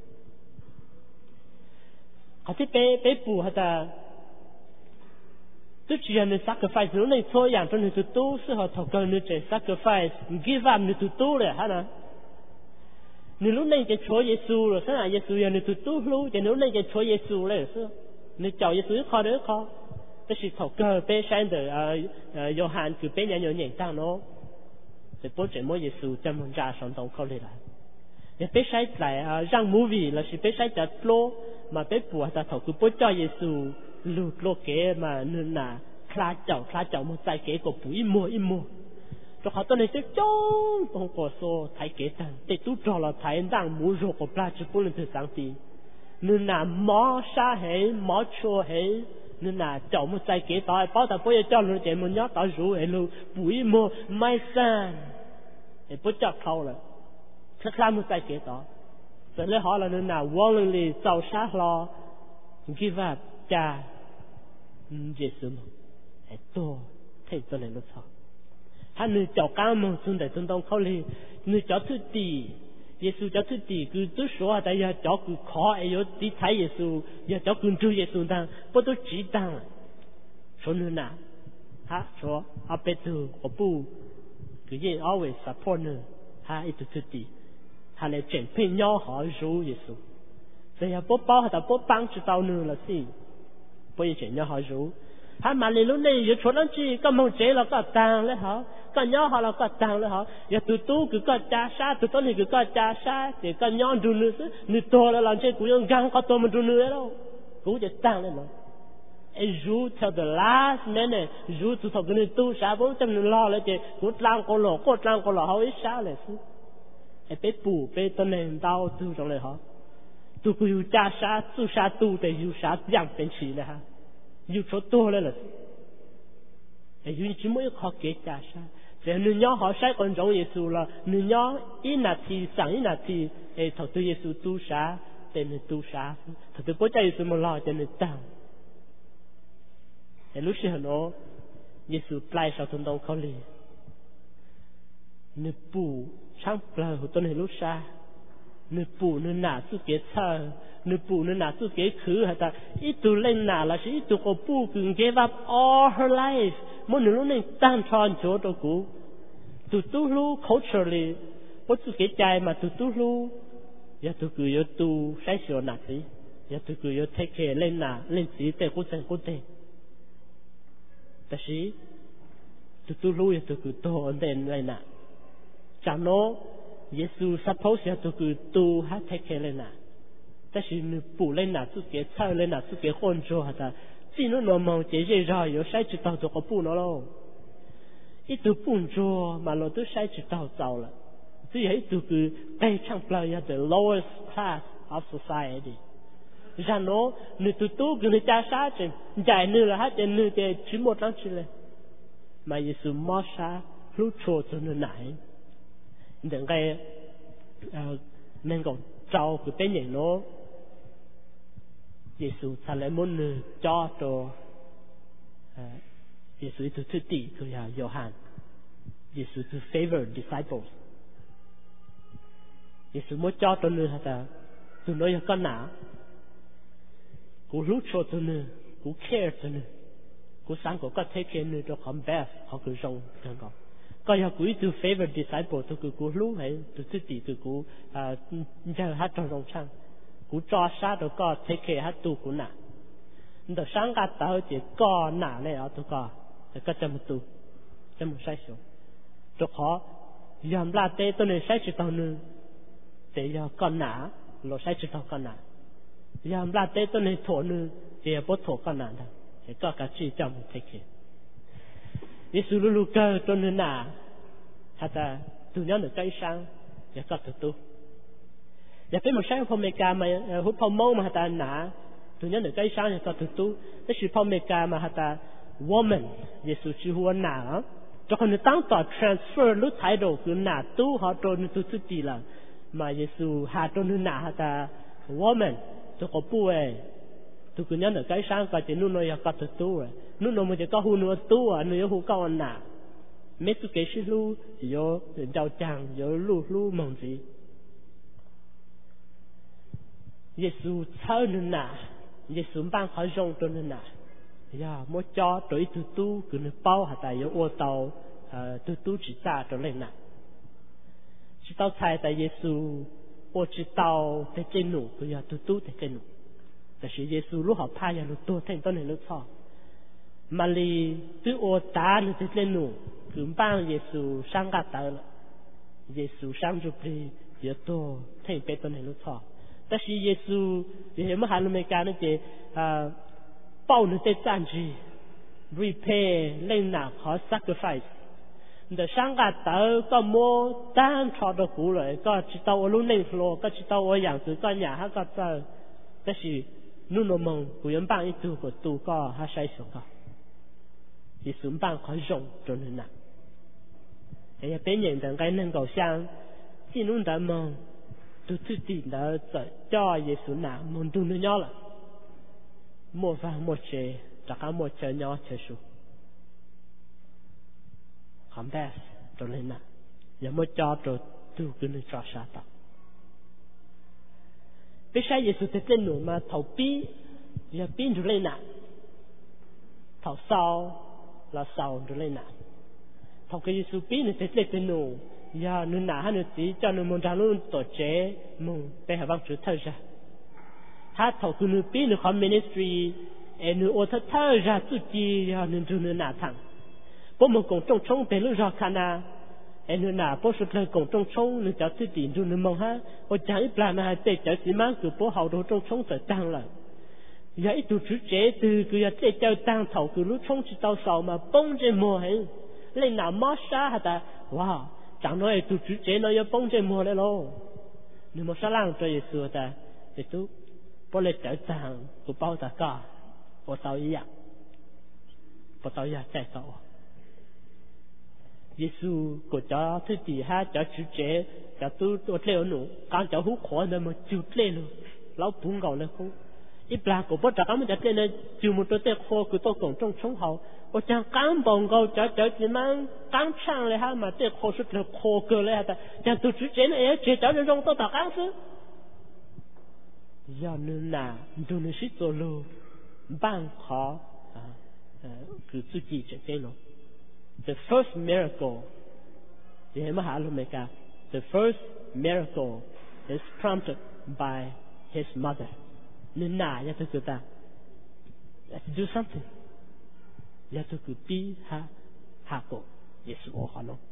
có thể bé bu hay là tôi chỉ là sacrifice lúc này thôi,อย่างtrong người tu sư họ thầu cần người trẻ sacrifice, give up người tu rồi hả nè? Nếu lúc này cái Chúa Giêsu rồi, sao là Giêsu là người tu luôn, thì lúc này cái Chúa Giêsu rồi sao? Nếu chào Giêsu khó đấy khó, tôi chỉ thầu cần bé sáng được Gioan cứ bé nhảy nhảy tăng nó, thì bố trẻ mỗi Giêsu cho mình ra sống động không lại. Để bé sáng lại răng movie là chỉ bé sáng chặt lô, mà bé bùa ta thầu cứ bố cho Giêsu lụt lô kế mà nên là khá chậu một tay kế của bụi im mua cho họ tôi này sẽ trông trong cổ số thấy kế tầng để tú trò là thấy đang mua rô của ba chữ bố lên từ sáng tí nên là mó xa hệ mó chua hệ nên là chậu một tay kế tỏi bao ta bố cho nó chạy một nhót tỏi rú hệ luôn bụi mua mai san để bố chọc thâu là chắc là một tay kế tỏi rồi lấy họ là nên là willingly giàu sát lo give up cha Giêsu mà hãy to thấy tôi này nó sao hắn nữ cháu cao mà xuân đại xuân đông khâu li nữ cháu thứ tỷ Giêsu cháu thứ tỷ cứ tôi số tại giờ cháu cứ khó ấy yo đi thấy Giêsu giờ cháu cứ chú Giêsu đang bắt tôi chỉ đang số nữ nào ha số à bé tu ở bu cứ gì always support nữ ha ít thứ tỷ ha lại chuyển pin nhau họ ru Giêsu bây giờ bố bao hay là bố帮知道nữ là gì bố giờ chuyển nhau họ ru hắn mà lấy lúc này giờ chỗ đó chi có mong chế là có tàng đấy hả có nhau họ là có tàng đấy hả giờ tụi tu cứ có cha sa tụi tôi thì cứ có cha sa thì có nhau đun nữa nữa to là làm chơi cũngยังgang có to mà đun nữa đâu cũngจะtàng đấy mà ai ru till the last minute ru tụi thằng cái tu sa bố chăm nó lo lại chứ cũng lang con lò họ ít sa lại chứ ai bé bù bé tôi này đau tu trong này hả tụi cứ cha sa tu sa tu thì yêu sa dạngเป็นchỉ này ha yêu số to lên là yêu chỉ mỗi khó kế trả sa để người nhỏ họ sai con giống Giêsu là người nhỏ ít là thì sáng ít là thì thầu tư Giêsu tu sa để người tu sa thầu tư bố cha Giêsu mà lo cho người tăng để lúc xưa nó Giêsu play sau tuần đông khâu lì người bù sang play của tuần này lúc xa người bù người nã su kế thơ người bù người nã su kế khứ hay ta ít tu lên nã là chỉ ít tu có bù cứ give up all her life mỗi người lúc này tăng tròn chỗ đó cũ tu lu culturally bố tu kế trai mà tu lu giờ tu cứ yo tu sai sửa nã gì giờ tu cứ yo take care lên nã lên gì để cố tìnhแต่สิtu lu ya tu cứ to đến lên nã chẳng nó Giêsu suppose ya tu cứ tu ha take care lên nãแต่สินึกปูเล่นน่ะสุเกะเช่าเล่นน่ะสุเกะคนจัวฮะตาจีโนนอมองเจเจรอยใช้จิตเอาตัวก็ปูเนาะ咯อีตัวปูจัวมาเราตัวใช้จิตเอาเจ้าละที่ให้ตัวคือไปช่างเปล่า the lowest class of society ฉันเนาะนึกตัวคือจะช้าจนใหญ่นึกละฮะจะนึกจะชิมหมดแล้วชิเลยมาเยซูมอชารู้โชว์จนไหนเดี๋ยวไงนั่นก็เจ้าคือเป็นอย่างโน้Giêsu ta lại muốn cho Giêsu itu thứ tỷ của Gioan Giêsu to favor disciples Giêsu muốn cho tôi nữa hả tôi nói con nào cũng lúc cho tôi nữa cũng care tôi nữa cú sáng của các thế kia nữa cho không best họ cứ rong chẳng có coi họ cứ từ favorite disciple từ cú lú hay từ thứ tỷ từ cú giờ hát trong rong sang cú cho sát rồi có thế kia hát tu cú nè từ sáng cả tới chỉ có nè này ở tụ có cái chấm tu chấm sai số cho họ yam la tê tôi này sai chỉ tao nữa để giờ con nã lo sai chỉ tao con nã yam la tê tôi này thổ nữa để bớt thổ con nã đó để có cả chỉ chấm thế kia Giêsu lu cơ tôi nên nã hata tu nhớ được cái sáng để có tu để phải một sáng phong mê ca mà hút phong mông mà hata nã tu nhớ được cái sáng để có tu thế sự phong mê ca mà hata woman Giêsu chỉ huân nã cho con tăng tỏ transfer lúc thái độ cứ nã tu họ trôn tu tu tì là mà Giêsu hạ trôn nã hata woman cho có bùi tu cứ nhớ được cái sáng coi chỉ nuôi nó có tu rồi nuôi nó mới chỉ có huân tu à nuôi huân cao nã mấy tu cái sự lu yo giàu chàng yo lu mong gì Giêsu thở nã Giêsu ban khỏi rong trôn nã ya mỗi cho tuổi tu cứ nó bao hạt tại ô tàu tu chỉ ra trở lên nè chỉ tao thay tại Giêsu ô chỉ tàu tại trên nụ cứ ya tu tại trên nụ tại vì Giêsu lúc họ thay ya lúc tu thành tôn này lúc thọ mà li tu ô ta lúc tại trên nụ cứ ban Giêsu sang gạt tới Giêsu sang chụp đi ya tu thành bên tôn này lúc thọ tại vì Giêsu vì mà hai người cả nó chỉ bao nhiêu cái战绩 repay lên nào họ sacrifice để sang cả tớ có mua tan cho được cũ rồi có chỉ tao luôn lên lô có chỉ tao ở dạng từ có nhà ha có chơi cái gì nu nô mong của nhân bằng ít tu của tu có ha sai số có thì xuống bằng khỏi rộng cho nên nè cái bên nhận được cái năng cầu sang chỉ luôn đã mong tu tự tin đã cho Giêsu nào mong tu nó nhỏ là một vàng một chế tất cả một chế nhỏ chế số không best cho nên nè giờ một cho rồi tu cứ nên cho sát tập bây giờ Giêsu tới trên núi mà thầu pi giờ pi rồi lên nè thầu sau là sau rồi lên nè thầu cái Giêsu pi nó tới trên núi giờ nó nã hắn nó chỉ cho nó muốn ra luôn tổ chế muốn để họ bằng chữ thâu ra hát thầu cứ nó pi nó không ministry nó ô thâu ra tu chi giờ nó nã thằng bố một công trong trong để lúc ra khăn à nó nã bố sụt lên công trong trong nó cho tự tin rồi nó mong ha ô chẳng ít làm mà để cho chỉ mang cứ bố hậu đồ trong trong tới tăng là giờ ít tu chữ chế từ cứ giờ để cho tăng thầu cứ lúc trong chỉ tao sầu mà bông trên mùa hay lên nào mót xa hả ta wow chẳng nói tu chữ chế nó giờ bông trên mùa đấy lo nhưng mà sao lang cho Giêsu ta để tu bố lên trở tăng của bao ta cả bố tao ý ạ bố tao ý ạ chạy tao Giêsu của cho thứ gì ha cho chữ chế cho tu tôi theo nụ con cháu hú khó nên mà chịu lên luôn lão bún gạo lên không ít là của bố trả cảm nhận thế này chịu một tôi khô của tôi còn trong sống hậu ở chẳng cán bồng gạo cho chỉ mang cán sang lại ha mà tôi khô xuất là khô cơ lại ha chẳng tu chữ chế này chế cháu nên trong tôi tạo cán chứ giờ nên là tôi nên xích tôi luôn ban khó cứ tự chỉ chế nó the first miracle the first miracle is prompted by his mother nên nà ya tu ta let's do something ya tu pi ha ko Yesu ho no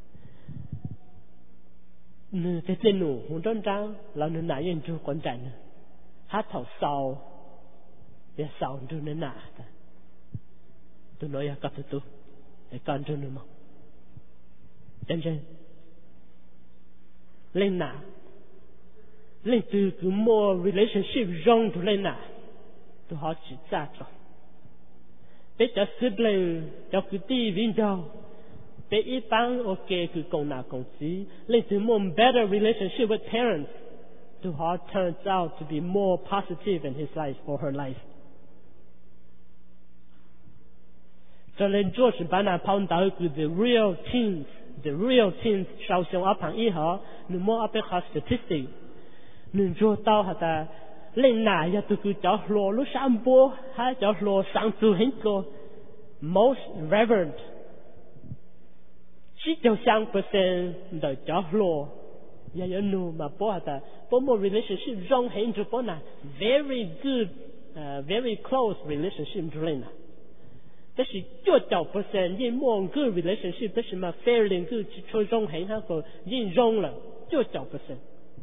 nè thế tên nụ hôn trân trang là nên nà yên chu quan trọng hát thầu sau ya sau tu nên nà tu nói ya cắt tu để con cho nó mà chân lên nã lên từ cứ mua relationship rong tu lên nã tu họ chỉ ra cho để cho sức lên cho cứ ti vinh cho để ít tăng ok cứ công nào công sĩ lên từ mua better relationship with parents tu họ turns out to be more positive in his life or her life cho nên Chúa sẽ ban nào phong tạo cứ the real teens sau xong áp hàng ý họ nên mua áp cái statistic nên Chúa tao hả ta lên nà ya tu cứ cho lô lúc sáng bố hay cho lô sáng tu hết cô most reverent chỉ cho sang person đời cho lo ya ya nu mà bỏ ta bỏ một relationship rong hen cho bỏ na very good very close relationship cho lên na đó là cho chào person yên mong good relationship đó là mà fairly good chỉ cho rong hen ha có yên rong là cho chào person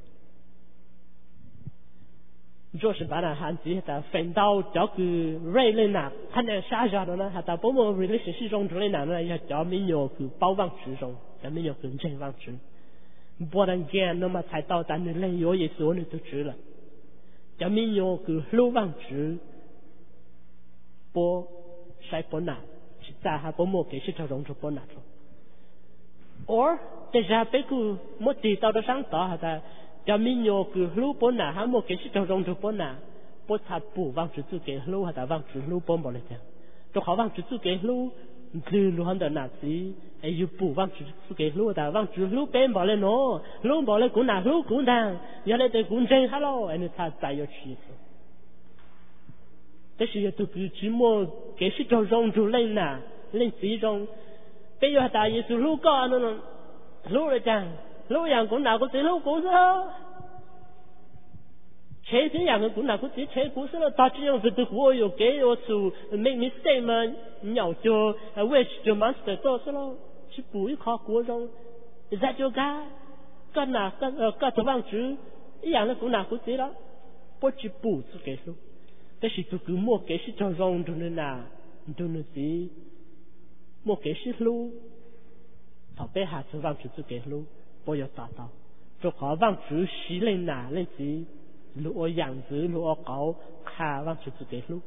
做是把那汉子他分到叫个瑞人呐，他那啥啥的呢？他把我 relationship 中之类的呢，要叫民有个包忘之中，叫民有个真忘之，不能见那么才到咱的人有也是我们都知了，叫民有个路忘之，不晒不拿，是在还不莫给是这种就不拿着，or 但是还别个莫地到的上岛还在。叫民有个路不拿，还莫给是这种就不拿，不他不忘记自己路，还在忘记路不没了的，就好忘记自己路，คือ路很多哪子，哎又不忘记自己路，但忘记路变没了喏，路没了古哪路古哪，原来在古镇哈喽，哎你他再有气势，但是要都是只莫给是这种就冷呐，冷这种，比如大耶稣路高那种路了讲。路样古哪个谁路故事了？车子样古哪个谁车故事了？他这样子的我有给我出 make mistake 嘛？鸟就wish 就 monster 做是咯，是不会考国中，在就干哪干头忘记一样的古哪个谁了？不去补是给说，但是这个莫给是叫容着的呐，就那些莫给是路，他被下次忘记是给路。不要达到，就好忘记洗人呐，人子路我样子路我搞，看忘记自己路。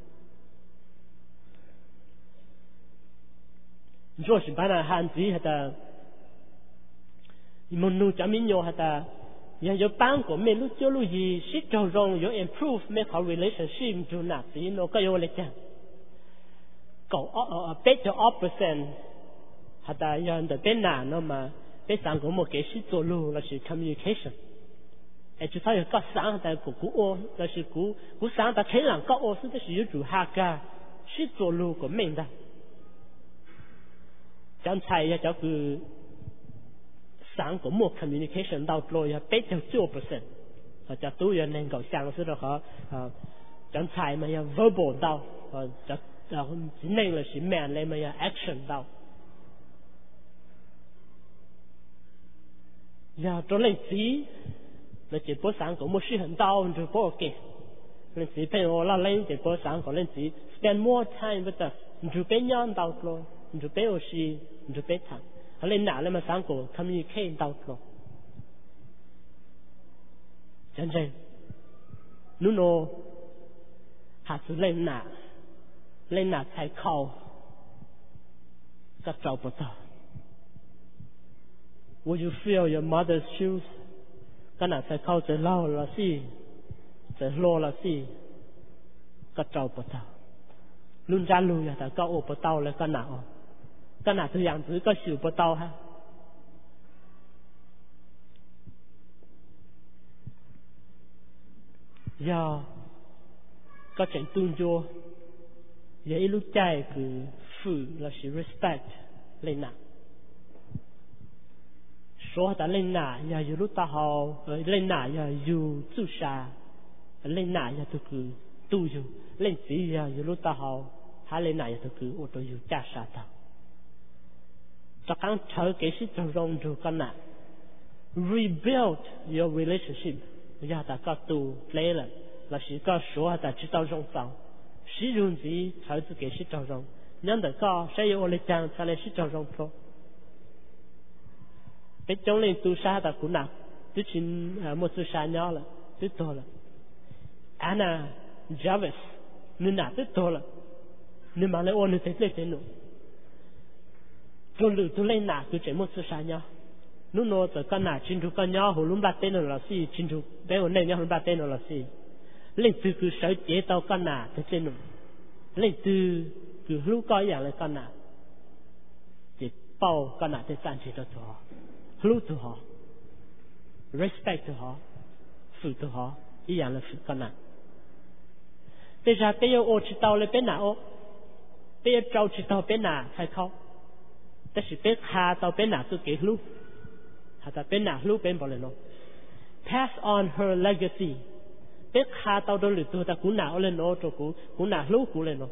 若是把那汉子他的，你们路讲民谣他的，也有帮过没路就路以是着容有 improve 没好 relationship 就哪子喏个有来讲，搞better option， 他的人的变难了嘛。被三个莫给是做路，那是 communication。哎，就他有个三的古哦，那是古三的天然高哦，是的是有住下个，是做路个命的。刚才也叫个三个莫 communication 到路要better 9%，叫都要能够相似的和刚才嘛要 verbal 到，叫只能了是 man 嘞嘛要 action 到。呀，做类似，那直播三个冇事很多，就不 OK。类似譬如我拉拎直播三个类似 ，spend more time with us， 你就俾人到咯，你就俾我事，你就俾谈。后来拿那么三个 communicate 到咯，真正，你喏，还是拎拿才靠，个找不到。Would you feel your mother's shoes? ขนาดใส่เข้าจะเล่าละสิจะโลละสิก็เจ้าปะเต้ารุ่นจานลุยแต่ก็โอปะเต้าแล้วก็หนาวขนาดตัวอย่างถือก็สิวปะเต้าฮะยาก็เฉยตุนโจอย่าให้รู้ใจคือฝืนละสิ respect เลยนะ说他人哪要有路大好，人哪要有自杀，人哪要都个都有，人只要有路大好，他人哪要都个我都有加杀的。这刚才给是就容就干呐 ，rebuild your relationship， 要大家都来了，那是个说他知道容造，使用的才是给是就容，让大家谁有我来讲才来是就容做。cái trong lên tu sa ta cũng nặng, tôi xin một tu sa nhỏ là tôi to là, Anna Jarvis, nên là tôi to là, nên mà lại ôn được thế lên nữa, tôi lên nặng tôi chỉ một tu sa nhỏ, lúc nó từ con nặng chín chục con nhỏ hồ lúm bát tên là gì, chín chục bé hồ này nhỏ hồ bát tên là gì, lên từ cứ sợi chế tao con nặng thế tên nữa, lên từ cứ lúc coiอย่างlà con nặng, thì bao con nặng thế sản chỉ cho thôi. Lưu tu họ, respect tu họ, phụ tu họ, ý dạng là phụ con nào. Bây giờ bây giờ ô chỉ tao lên bên nào, bé trâu chỉ tàu bé nà thay khâuแต่สิbé hà tàu bé nà tôi kể lu hà tàu bé nà lu bé bỏ lên nó pass on her legacy bé hà tàu đó lử tôi ta cú nà lên nó cho cú nà lu cú lên nó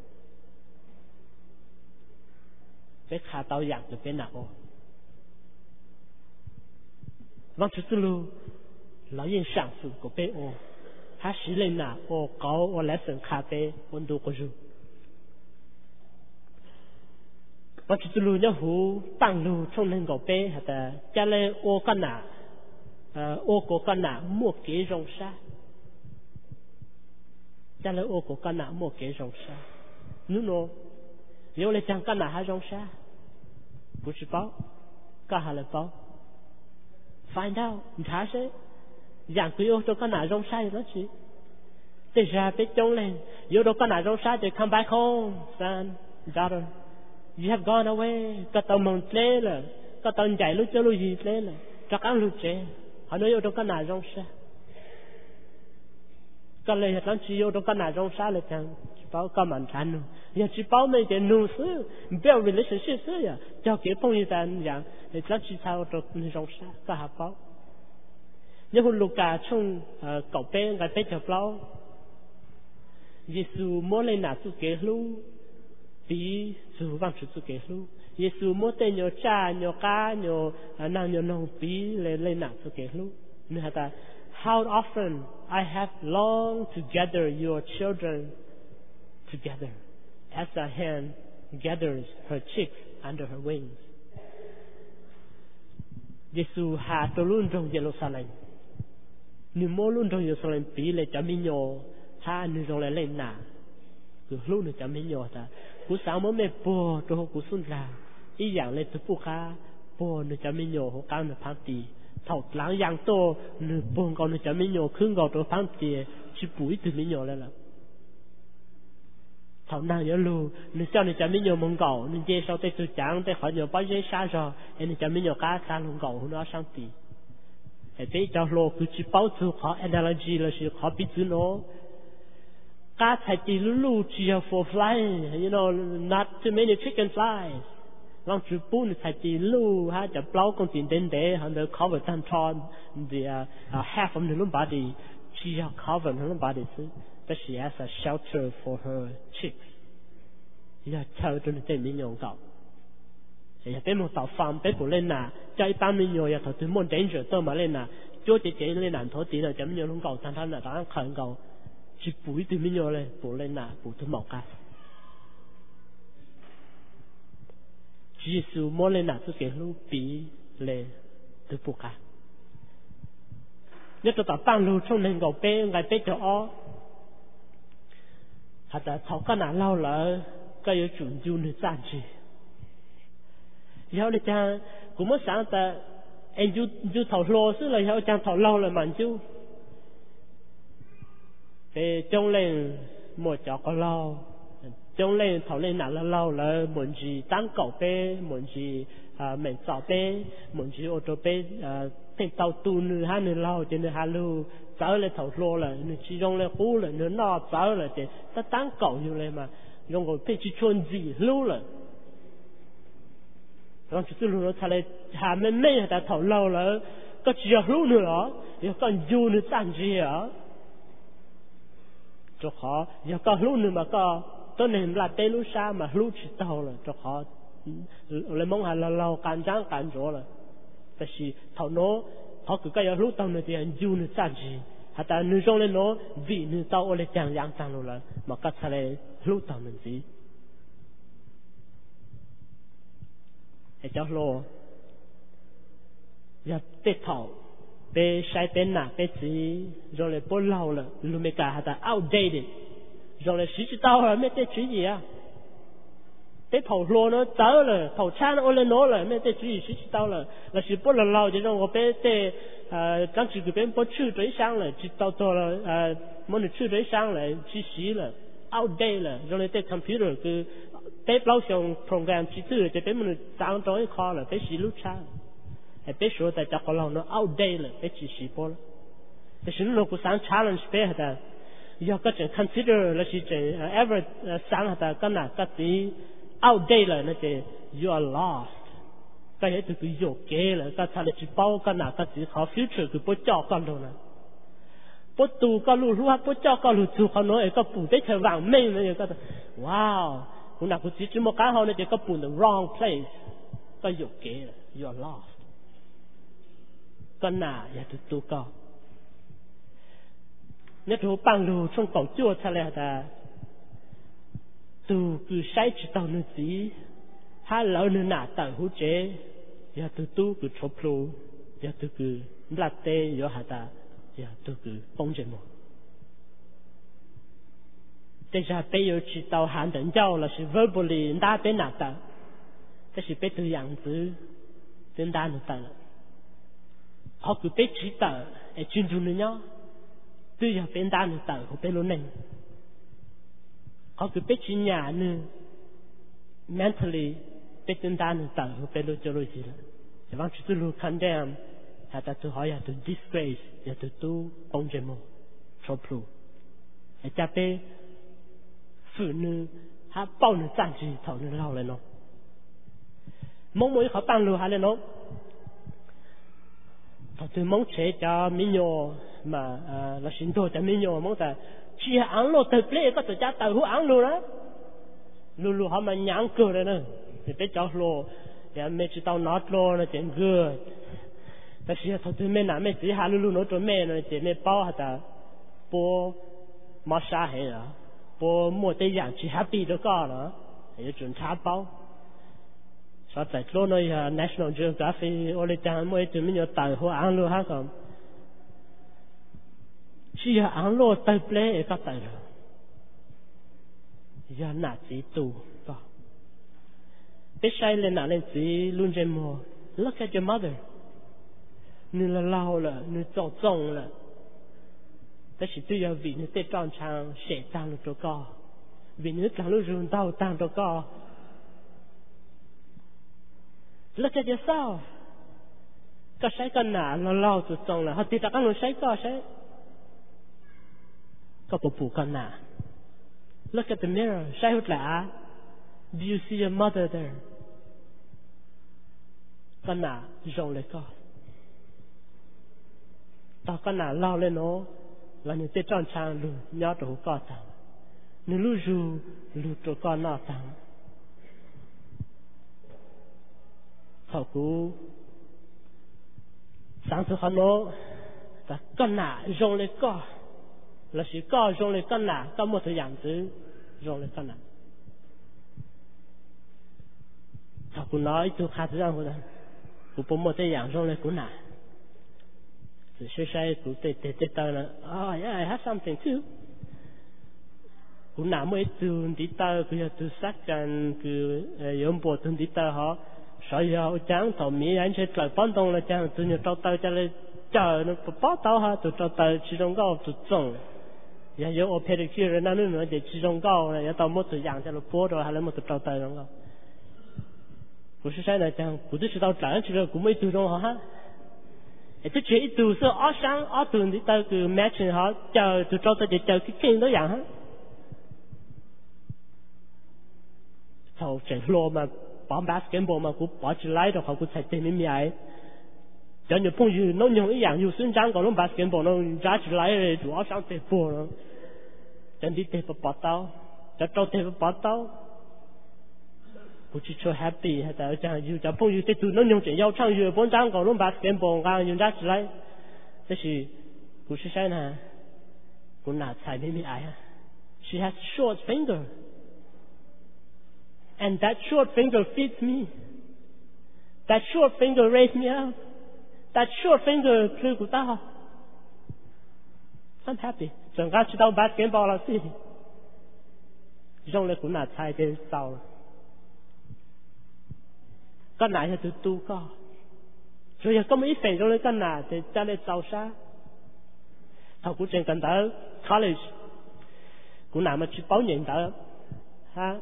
bé hà tàu dạng từ bé nà ô vâng chú tư lu lão yên sản phụ của bé ô há sĩ lên nà ô có ô lẽ sừng khá bé ôn đồ của dù vâng chú tư lu nhớ hú tăng lu trong lên của bé hả ta cha lê ô con nà ô của con nà mua kế rong xa cha lê ô của con nà mua kế rong xa nếu nó nếu lê chẳng con nà há rong xa bố sư báo cả hà lê báo find out thả sẽ dạng cứ yêu cho con nào rong sai đó chị để ra biết trông lên yêu đâu con nào rong sai thì come back home son daughter you have gone away có tao mong lê là có tao chạy lúc cho lúc gì lê là cho các lúc trẻ họ nói yêu đâu con nào rong sai có lẽ là chỉ yêu đâu con nào rong sai là chẳng chỉ bảo con mạnh thằng nữa giờ chỉ bảo mấy cái nụ sư build relationship sư à cho cái phong như thế dạng để cho chỉ sao được rong sai có hạt bảo nhưng hôn lục cả trong cậu bé gái bé chập lâu Giêsu muốn lên nạp tu kế lu bí dù vang chút tu kế lu Giêsu muốn tên nhớ cha nhớ cá nhớ nàng nhớ nông bí lên nạp tu kế lu nên ta how often I have longed to gather your children together as a hen gathers her chicks under her wings Giêsu hạ tôi luôn trong Jerusalem nếu mỗi luôn trong Jerusalem bí lệ cho mình nhớ ha nếu trong lại lên nà cứ lúc nữa cho mình nhớ ta cú sáng mới mẹ bò tôi cú xuân ra ý dạng lên từ phụ cá bò nữa cho mình nhớ họ cao nữa phán tì thầu láng dạng to nữa bò còn nữa cho mình nhớ khương gạo tôi phán tì chỉ bụi từ mình nhớ lên là thầu nàng nhớ lu nữa cho nữa cho mình nhớ mông gạo nữa dê sau tây tôi chẳng tây khỏi nhớ bao dê xa rồi nên cho mình nhớ cá xa lông gạo nó sang tì để cho lô cứ chỉ bảo thủ khó analogy là chỉ khó biết chữ nó cá thay chỉ lu chỉ for flying you know not too many chicken flies long chữ bún thay chỉ lu haจะเปล่าcon tiền đến để hắn được cover tan tròn the half of the body chỉ cover her body but she has a shelter for her chicks ya chờ cho nó tên mình nhung cậu thì bé một tàu farm bé của lên nà cho一般民友呀头对梦danger都嘛lên nà chỗ chỉ lên nà thổ tiền là chấm nhiều không cầu thanh thanh là đã khẩn cầu chỉ bụi từ民友lên bụi lên nà bụi từ mọc cả chỉ số mỗi lên nà tôi kể lúc bị lên từ bụi cả nhất là tăng lưu trong nền cầu bé ngày bé cho ó hạt đã tháo cái nà lâu lỡ cái yếu chuẩn du nữa gian gì giờ này cha cũng mới sáng ta anh chú thầu lô xứ là giờ cha thầu lâu là mạnh chú để trong lên một chỗ có lâu trong lên thầu lên nào là lâu là muốn gì tăng cầu bé muốn gì mình tạo bé muốn gì ô tô bé tên tàu tu nữa hai nữa lâu cho nên hai lưu trở lên thầu lô là chỉ trong lên cũ là nữa nó trở lại để ta tăng cầu như này mà dùng cái bé chỉ chuyên gì lưu là rồi chúng tôi luôn nói hà mên mê ta thầu lâu là có chỉ lúc nữa giờ còn du nữa tàn gì à cho họ giờ có lúc nữa mà có tôi nên là tây lúc xa mà lúc chỉ tàu là cho họ lấy mong hà là lâu cản trắng cản rõ là tại vì thầu nó họ cứ cái lúc tàu nữa thì du nữa tàn gì hà ta nữ trong lên nó vì nữ tàu ở đây chẳng dạng tàn rồi là mà các thằng lúc tàu mình gì cho lô giờ tết thọ bé sai bên nà bé gì rồi lại bốn lâu là luôn mấy cả hạt outdated rồi lại sử tao là mấy cái chuyện gì à tết thọ lô nó tới là thọ cha nó lên nó là mấy cái chuyện gì sử tao là sử bốn là lâu thì trong cái bé刚只个边不去对象了，就到了没能去对象了，去洗了 outdated 了，然后在 computer 个。bé lâu xong program chỉ từ cho bé mình sáng tối kho là bé xí lúc sáng, bé số tại chắc có lâu nó outdated là bé chỉ xí bỏ, bé xí nó cũng sáng challenge bé hả ta, giờ có chuyện consider là chỉ chuyện ever sáng ta cái nào cái gì outdated là nó chỉ you are lost cái gì từ dục kế là cái thằng chỉ bao cái nào cái gì khó future cứ bố cho con đâu nè bố tu cái lù lúa bố cho cái lù tuเขาnói cái bùn đấy trời vàng mây này cái wow cũng nào cũng chỉ một cái họ này chỉ cái bùn the wrong place cái dục kế là you are lost cái nào ya tu cái nếu tôi bằng lù trong cổng chùa thay là ta tu cứ sai chỉ tao nữa gì hai lão nữa nã tao hú chế ya tu cứ chụp lù ya tu cứ lát tê ya hả ta ya tu cứ bông chế một thế ra bây giờ chỉ tao hành động giao là sự verbally đa bên nã tao thế sự bây từ dạng từ bên đa nữa tao họ cứ bây chỉ tao để chuyên注nữa nhau tuy là bên đa nữa tao của bên luôn này họ cứ biết chuyện nhà nữa mentally biết tên đa nữa tao của bên luôn cho rồi gì đó thì vắng chỉ luôn condemn hay ta tôi hỏi là tôi disgrace là tôi tu ông chế mồ cho plu để cha bé phụ nữ ha bao nữ trang trí thầu nữ lao lên nó mong muốn họ tăng lưu hay lên nó tôi mong chế cho mình nhỏ mà là sinh thôi cho mình nhỏ mong ta chỉ ăn lô thực lệ có thể cha tàu hú ăn lô đó lô họ mà nhang cửa đấy nữa thì bé cháu lô thì mẹ chỉ tao nói lô nó chuyện goodแต่เสียทศไม่น่าไม่สีหาลูกน้องตัวแม่เนี่ยจะไม่ป้อหาแต่ปอมาชาเหรอปอมัวแต่อย่างที่แฮปปี้ตัวก็เนาะยังจนช้าป้อสอดแต่โลกเนี่ย National Geographic โอเลจานมัวจะไม่ยอมต่างหัวอังลูกฮะก็เสียอังลูกเติบเล่ก็เติบอย่าหน้าจีตูก็ไม่ใช่เลยหน้าเลยจีลุนเจมัว Look at your mother nữ là lao là nữ trồng trồng là,แต่สิ่งที่เราวิnữเตะจอนช่างเสียจางลูกตัวก็วิnữการลูกรุนเต้าต่างตัวก็ look at yourself ก็ใช้กันหนาเราเล่าตัวจงละเขาติดตากันหนูใช้ก็ใช้ก็ปูกันหนา look at the mirror ใช้หุ่นหล่ะ do you see your mother there กันหนาจงเลยก็tao có nào lao lên nó là những cái tròn trang lù nhớ đồ có tao những lù rù lù đồ con nọ tao họ cú sáng thứ hắn nó ta con nà rong lên co là chỉ co rong lên con nà có một thời gian chứ rong lên con nà họ cú nói tôi khá thứ của ta cú bố một thời gian rong lên cú nà say cũng tê tao là oh yeah I have something too cũng nằm mới từ đi tao cứ từ sátกันcứ yếm bộ từ đi tao họ sợ giờ chẳng thầu mỹ anh sẽ lại bán đông là chẳng từ nhiều tao cho lên chờ nó bắt tao ha từ tao chỉ trong cao từ trồng giờ giờ ở pedicure nó nữa để chỉ trong cao này giờ tao một từ dạng cho nó bố rồi hay là một từ tao trong cao cũng say này chẳng cũng chỉ tao trả chỉ là cũng mấy từ trong họ ha tôi chỉ từ sơ ở sáng ở tuần thì tao cứ match họ chờ từ trong tao chỉ chờ cái kinh đó dạng hết thầu chạy lô mà bóng basketball mà cũng bỏ chỉ lái rồi họ cũng chạy tên mấy ai cho nhiều phong như nó nhiều cái dạng nhiều sinh trang còn nó basketball nó giá chỉ lái rồi chủ ở sáng chạy ball nó chân đi chạy bỏ tao cho trâu chạy bỏ tao cũng chỉ cho happy hay là chẳng yêu cho phong như thế tụi nó nhiều chuyện yêu trang yêu bốn trang còn nó basketball ngang nhiều giá chỉ lái thế thì cũng是sai nè cũng là chạy mấy ai ha she has short finger and that short finger feeds me that short finger raised me up that short finger play của tao I'm happy chẳng có chỉ tao basketball là gì trong này cũng là chạy đến sau con này là tu có rồi giờ có mấy phần trong này con nào thì cho nên giàu sa thằng cũng trên cần tới college cũng nào mà chỉ báo nhận tới ha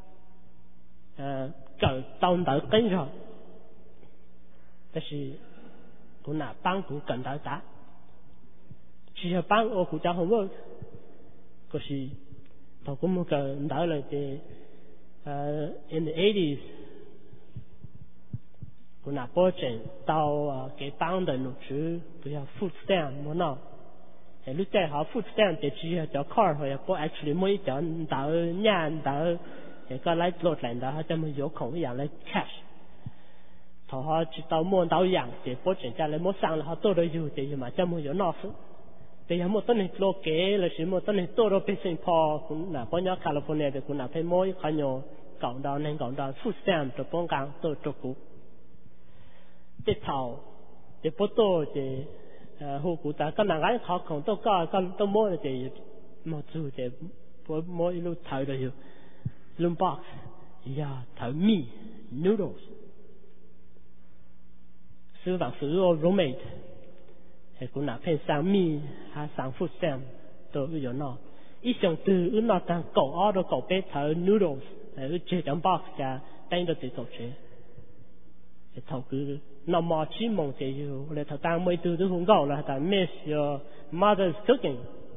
cỡ tao tới cái rồi但是cũng nào bán cũng cần tới ta chỉ là bán ở của cháu không work có gì tao cũng muốn cái đó là cái in the 80s cũng là bố trận tao cái bang的录制不要 food stamp 么孬lúc đấy họ food stamp để chỉ cho car hoặc là bố actually mỗi cho tao nhà tao cái lấy lột lại đó họ cho mình 有空一样来 cash họ chỉ tao mua tao养để bố trận ra lại mua sang là họ tôi được dùng để mà cho mình 有 nọ thì họ một tuần này lô kế là chỉ một tuần này tôi được bên Paul cũng là bao nhiêu California thì cũng là phải mỗi khai nhau cộng đồng nên cộng đồng food stamp cho bông cang tôi cho cụ cái thầu cái bố tôi thì hồ cụ ta cái nàng ấy họ còn tôi có tôi mua thì một số thì mỗi lúc thầu được hiểu luôn box ya thầu mì noodles sư bằng sư roommate thì cũng là phải sang mì hay sang food stamp tôi bây giờ nó ít xong từ nó đang cậu ở đó cậu bé thầu noodles ở chế trong box ra đánh được từ cậu chế thì thầu cứ nó mà chỉ mong chế yêu là thầu đang mấy từ không gạo là thầu miss your mother's cooking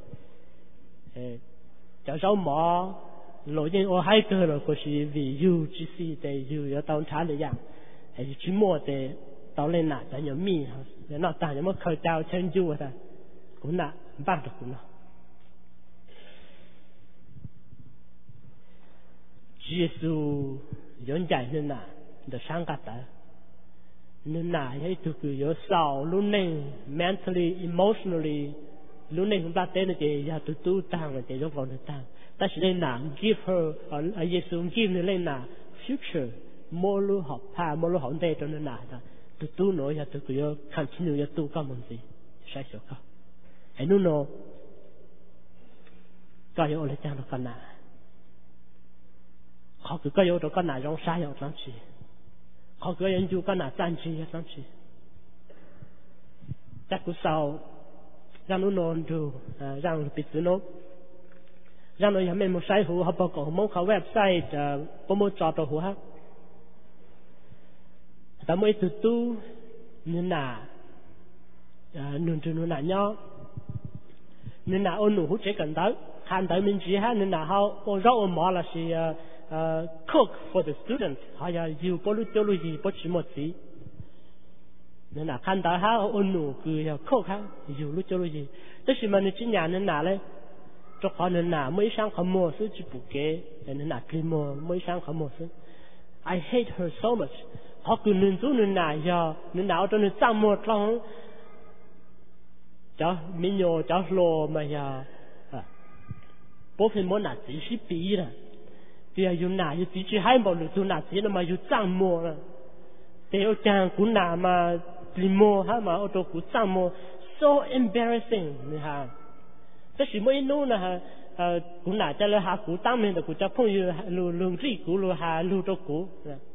cháu cháu mà lỗi như ở hai cơ là có gì vì yêu chỉ si để yêu ở tao trả được dạng thì chỉ mua để tao lên nãy cho nhiều mì để nó tao những khởi tao chân du rồi cũng là bắt được cũng là Giêsu dẫn dạy nên là được sáng cả ta nên là hay thực sự có sao lúc này mentally emotionally lúc này chúng ta tên là gì ya tu tăng là gì trong vòng tăng ta chỉ nên là give her ở Giêsu give nên là future mua lu học pa mua lu học đây cho nên là tu nói ya thực sự continue ya tu cái món gì sai số không hay nu nó có yêu lấy trang được cái nào họ cứ có yêu được cái nào trong sai yêu trong chi họ cứ研究cái nào tranh chi trong chi chắc cũng sao rằng nó non được rằng bị tự nó rằng nó làm mình một sai hữu họ bảo có một cái website có một trò đồ hữu ha ta mới từ tu nên là nương từ nương là nhau nên là ôn nụ hút chế cần tới看tới mình chỉ ha nên là họ có rõ mà là gì cook for the student họ ya yêu bao lúc bao gì bao chỉ một gì nên là看tới ha ôn nụ cứ ya cook ha yêu lúc bao gì tức là mình chỉ nhà nên là đấy cho họ nên là mấy sáng không mua số chỉ bù kế nên là khi mua mấy sáng không mua số I hate her so much họ cứ nên chú nên là giờ nên nào cho nên sang một trong cháu mình nhớ cháu lo mà giờ bố phải muốn là chỉ sĩ bí là bây giờ dùng nào dùng chỉ hai bộ lực dùng nào chỉ là mà dùng sang mua là để ở trang cũng nào mà đi mua ha mà ở đâu cũng sang mua so embarrassing nè ha tất nhiên mỗi nô là cũng nào cho là ha cũng tăng mình là cũng cho phong yêu lương trị cũng luôn ha lưu cho cũng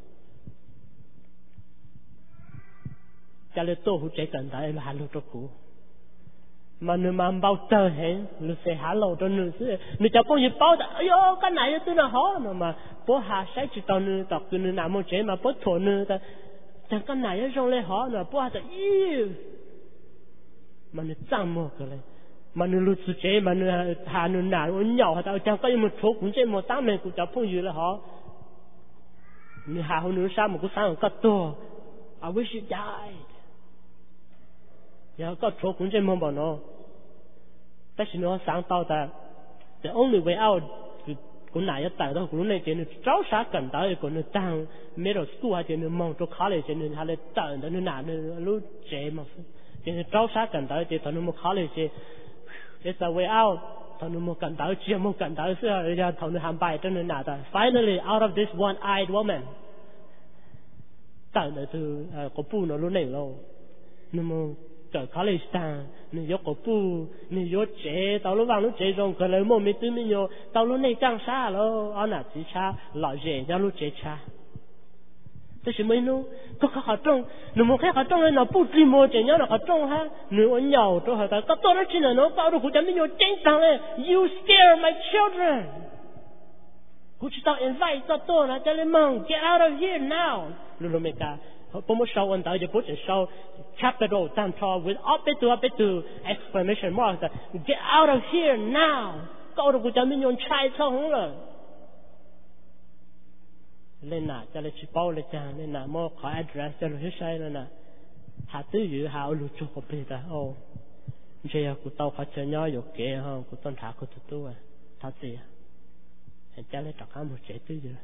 cho là tôi hỗ trợ cần tới là ha lưu cho cũng mà nếu mà bao giờ hết lúc sẽ há lầu cho nữ sư nữ cháu phong yêu bao đã ơi cái này tôi là khó mà bố hà sai chỉ tao nữ tao cứ nữ nào một chế mà bố thổ nữ ta chẳng cái này trong lấy khó nữa bố hà ta yêu mà nữ chẳng mua cái này mà nữ lúc sư chế mà nữ hà nữ nào nó nhỏ tao chẳng có một số cũng chế một tám mình cũng cháu phong yêu là khó nữ hà hôn nữ sao một cái sáng có to I wish you died ya có số cũng chế một bảo nó tất nhiên nó sáng tao ta the only way out cũng nãy tại đó cũng này thì nó cháu sáng cần tới còn nó tăng middle school hay thì nó mong cho college thì nó hay là tại nó nào nó lúc trẻ mà thì nó cháu sáng cần tới thì thằng nó một college thì it's a way out thằng nó một cần tới chưa một cần tới xưa giờ thằng nó ham bài cho nó nào ta finally out of this one-eyed woman tại nó từ có pu nó lúc này lâu nó một cái college ta nó có có pu nó có chế tao lúc vào lúc chế rồi cái lời mua mình tự mình nhớ tao lúc này chẳng xa lo anh à chỉ xa lọ chế ra lúc chế xa thế thì mấy nó có khó trong nó một cái khó trong này nó bù trì mua chế nhớ nó khó trong ha nó ăn nhau cho họ ta có tôi nói chuyện là nó bao được cũng chẳng biết nhớ chính xác này you scare my children cũng chỉ tao invite cho tôi là cho nên mong get out of here now lúc mấy cái bố một show anh tới giờ bố chỉ show capital tăng to with up to exclamation mark get out of here now câu được của cha mình nhon trai cho không rồi lên nè cho lên chỉ bao lên cha lên nè mua khỏi address cho lên sai lên nè hạ tư dự hạ ở lụt chụp bây giờ ô giờ của tao phải chơi nhau yok kệ ha của tao thả của tụi à thả gì à cha lên trọc một chế tư dự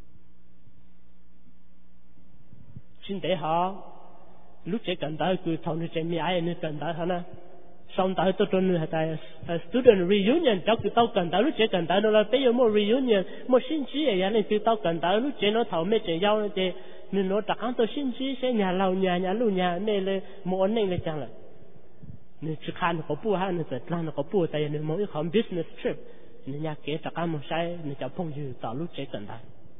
xin để họ lúc trẻ cần tới cứ thầu như trẻ mi ai nên cần tới hả nè xong tới tôi trôn là tại student reunion cháu cứ tao cần tới lúc trẻ cần tới nó là bây giờ một reunion một sinh trí vậy nên cứ tao cần tới lúc trẻ nó thầu mấy trẻ giao trẻ nên nó đặt ăn tôi sinh trí sẽ nhà lầu nhà lù nhà nên là một anh này chẳng là nên chỉ khăn nó có bùa ha nên giật lan nó có bùa tại nên mỗi cái business trip nên nhà kế đặt ăn một sai nên cháu phong dư tạo lúc trẻ cần tới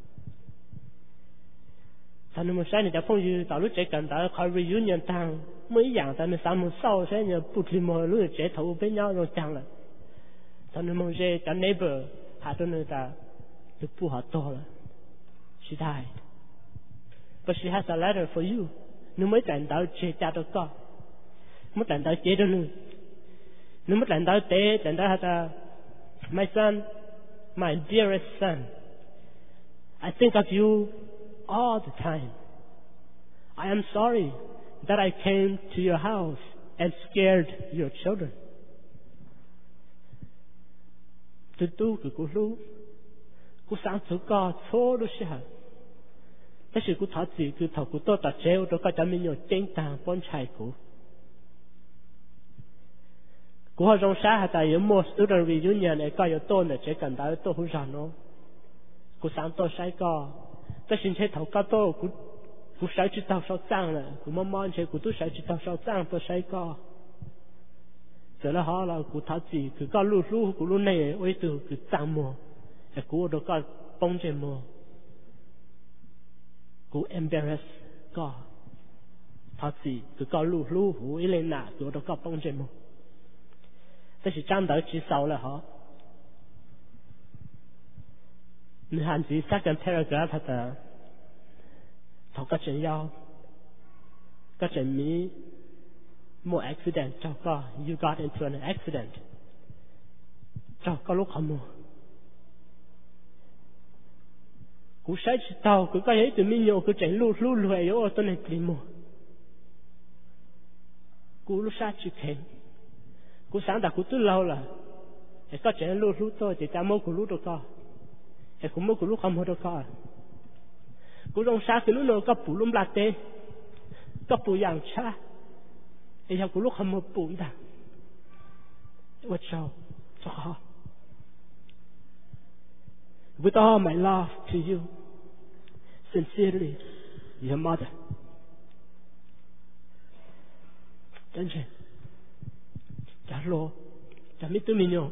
thằng nó một sai này đã phong dư tạo lúc trẻ cần tới khỏi reunion tăng mấy dạng ta nên sao một sau sẽ nhờ bút thì mọi lúc trẻ thấu với nhau rồi chẳng là thằng nó một dễ cho neighbor hạ tôi nên ta được bùa họ to là she died but she has a letter for you nếu mới trận tới trẻ cha tôi có mới trận tới trẻ đó nữa nếu mới trận tới trẻ trận tới ta my son my dearest son I think of you all the time. I am sorry that I came to your house and scared your children. Tu cứ cô lu, cô sáng sớm có số đôi xe. Thế sự cô thọ gì cứ thọ cô tôi ta treo tôi có cho mình nhiều chân tàng con trai cô. Cô họ trong xã tại有một student reunion này có有tôi này chỉ cần tới tôi không rõ nó. Cô sáng tôi sai có. Tất nhiên sẽ thấu cao tô cũng sẽ chỉ tao sao tăng là cũng mong mong sẽ cũng tôi sẽ chỉ tao sao tăng tôi sẽ có giờ là họ là cũng tháo gì cứ có lú của lú này ôi từ cứ tăng mùa để cũng được có bông trên mùa cũng embarrass có tháo gì cứ có lú của ý lên nạ cũng được có bông trên mùa tất nhiên trang đỡ chỉ sau là họ nên hành gì second paragraph là thọ các chuyện giao các chuyện mỹ một accident cho có you got into an accident cho có lúc không mua cú sai chỉ tàu cứ có ấy từ mình nhiều cứ chạy lù lùi ở tôi này tìm mua cú lúc sai chỉ khen cú sáng đặt cú tôi lâu là có chuyện lù tôi thì cha mua cú lúc đâu có cũng mới lúc không được coi, cũng trong sáng cái lúc nào có bù lum lạt tê, có bù yang cha, thì giờ cũng lúc không được bù đã, what show, cho họ, with all my love to you, sincerely, your mother, chân chân, trả lo, trả mấy thứ mình nhau.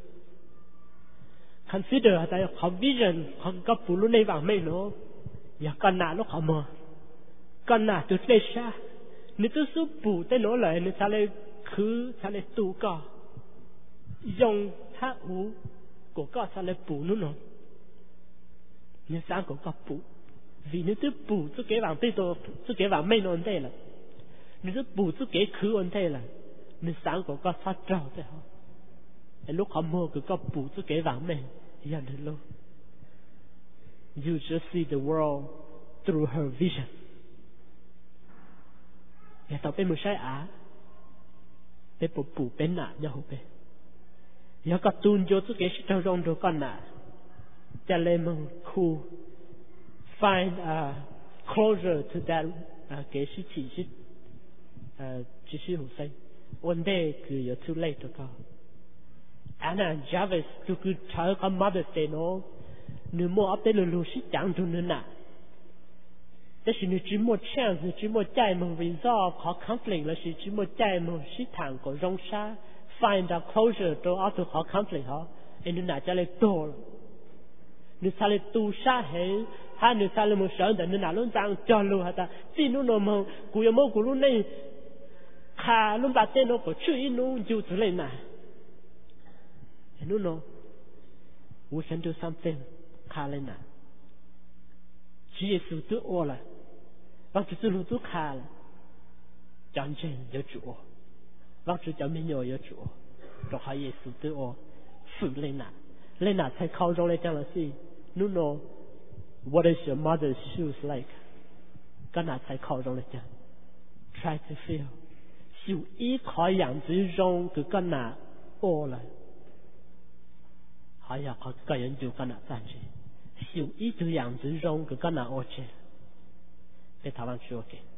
Consider tại họ vision họ có phụ nữ này vào mấy nó và con nào nó họ mơ con nào từ đây xa nếu tôi giúp phụ tới nó lại nếu sao lại cứ sao lại tu co dùng thác ú của con sao lại phụ nó nếu sáng của con phụ vì nếu tôi phụ tôi kế vào tôi kế vào mấy nó đây là nếu tôi phụ tôi kế khứ ổn đây là nếu sáng của con phát trâu thế hả lúc họ mua cứ có bù tôi kể vàng mình giờ được luôn you just see the world through her vision và tao bên một sai á bên bộ bù bên nạ nhau hộp bên giờ có tuôn vô tôi kể trâu rong đồ con nạ cho lên mong khu find a closer to that kể sĩ chỉ hồ xây one day cứ you're too late to go Anna Jarvis tôi cứ chờ con Mother's Day nó nếu mua ấp tới lù xí chẳng thôi nữa nè thế thì nếu chỉ một chance nếu chỉ một chạy một resolve khó conflict là chỉ một chạy một xí thẳng của rong xa find a closure to auto khó conflict họ nên nè cho lại tổ nếu sao lại tu xa hết hay nếu sao lại một sợ để nên nè luôn rằng cho luôn hả ta chỉ nó nó mà cú yêu mâu cú luôn này khá luôn bắt tên nó có chữ nó chịu từ lên nè and you know we can do something khá lên nè chỉ là sự tự ô là và chỉ sự tự khá là chẳng chừng nhớ chủ và chỉ cho mình nhớ nhớ chủ rồi hay là sự tự ô phụ lên nạ thay khâu trong lên chẳng là gì nu know what is your mother's shoes like cái nạ thay khâu trong lên chẳng try to feel chịu ý khỏi dạng chữ rong cứ cái nạ ô lại hỏi có cái nhân chịu cái nạ tàn gì chịu ý chữ dạng chữ rong cứ cái nạ ô chế để thảo luận chưa kì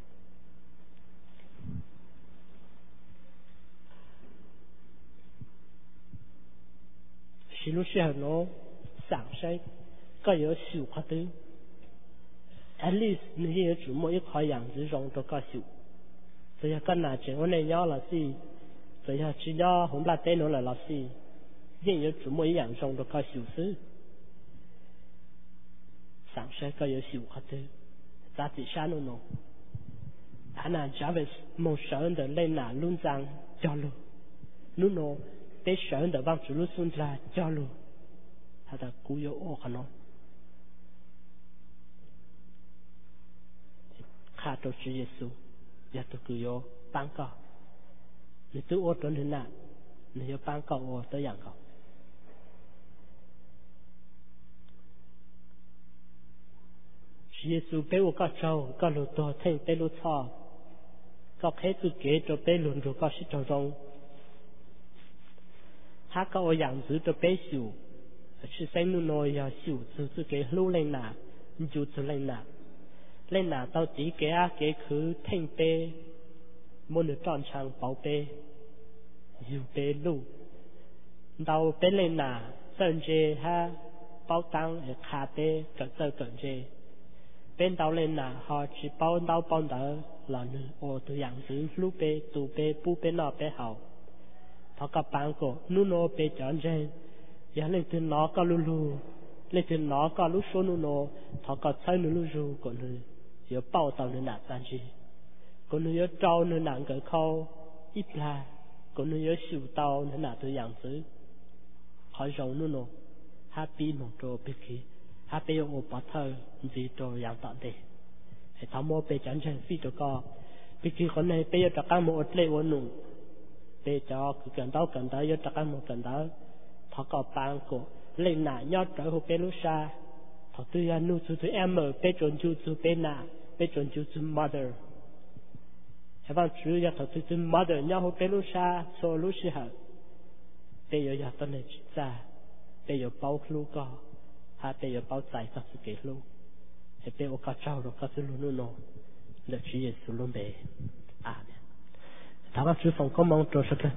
xí lúc xưa nó sáng say có yếu xíu khá tư at least nếu như chủ mỗi ít khỏi dạng chữ rong cho có xíu tôi cái nạ chuyện hôm nay nhớ là gì tôi chỉ nhớ hôm nay tên nó là gì nhưng như chủ mỗi dạng rong cho có xíu xứ sáng say có yếu xíu khá tư giá trị sáng nó anh là Jarvis một sở de lên là luôn rằng cho luôn lúc nó để sở de bằng chủ lúc xuân là cho luôn他的古有恶可能看到主耶稣也都古有帮告你对我真很难你要帮告我的样告主耶稣俾我個州個路多聽俾路錯個開自己就俾輪住個是就中他個我樣子就俾少去生路內要少自己路lên哪你就自lên哪到底給啊給佢聽俾冇能裝場寶貝要俾路到俾lên哪甚至ha bao tăng ở khá bê cận tơ cận chê bên đầu lên là họ chỉ bao đỡ là nữ ô từ dạng giữ lúc bê tù bê bu bê nọ bê hậu họ có bán cổ nụ nô bê chọn chê giá lên từ nó có lù lên từ nó có lúc số nụ nô họ có chơi nụ lù rù của nữ yếu bao tàu nữ nạc tàn chi của nữ yếu trâu nữ nạc cỡ khâu ít là của nữ yếu xỉu tàu nữ nạc từ dạng giữ hỏi rộng nụ nô happy một trò bê khí happy ở bắt thơ vì trò dạng tạm đề hệ thống mô bê chẳng chẳng phi trò co bê khí con này bê cho các một lệ vô nụ bê cho cứ cần đó yếu cho các một cần đó thọ có bán cổ lên nạ nhót trở hồ bê lúc xa thọ tư ya nụ chú chú em ở bê trốn chú bê nạ bê trốn chú mother hệ vang chú ya thọ chú mother nhót hồ bê lúc xa so lúc xí hở bê yếu ya tân này ra bây giờ bao lúa có, bây giờ bao trái có sự kết lúa, bây giờ có trâu rồi có sự lúa nô, là chỉ là sự lúa bể, thằng chú phòng có mong cho sự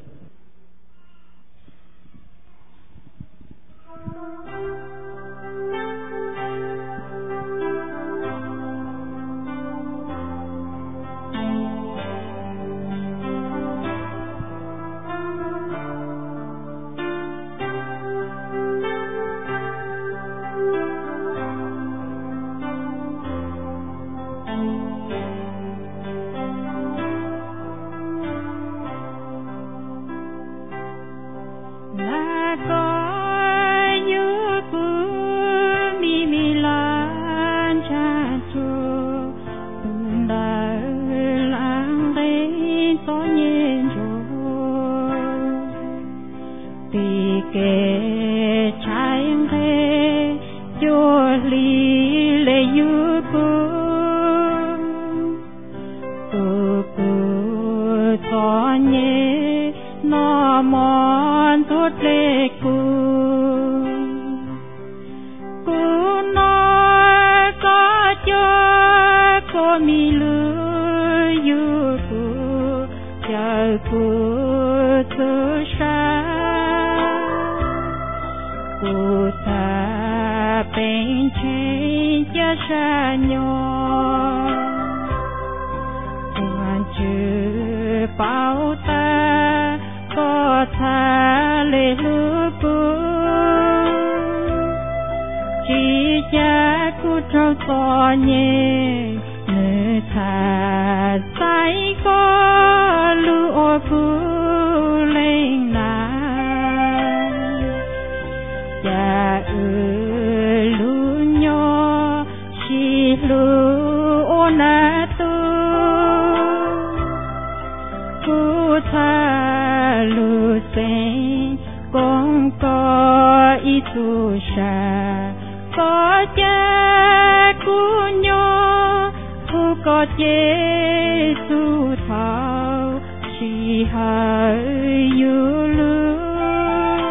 có Isusha có cha của nhau có Giêsu thao chỉ hỡi yêu lương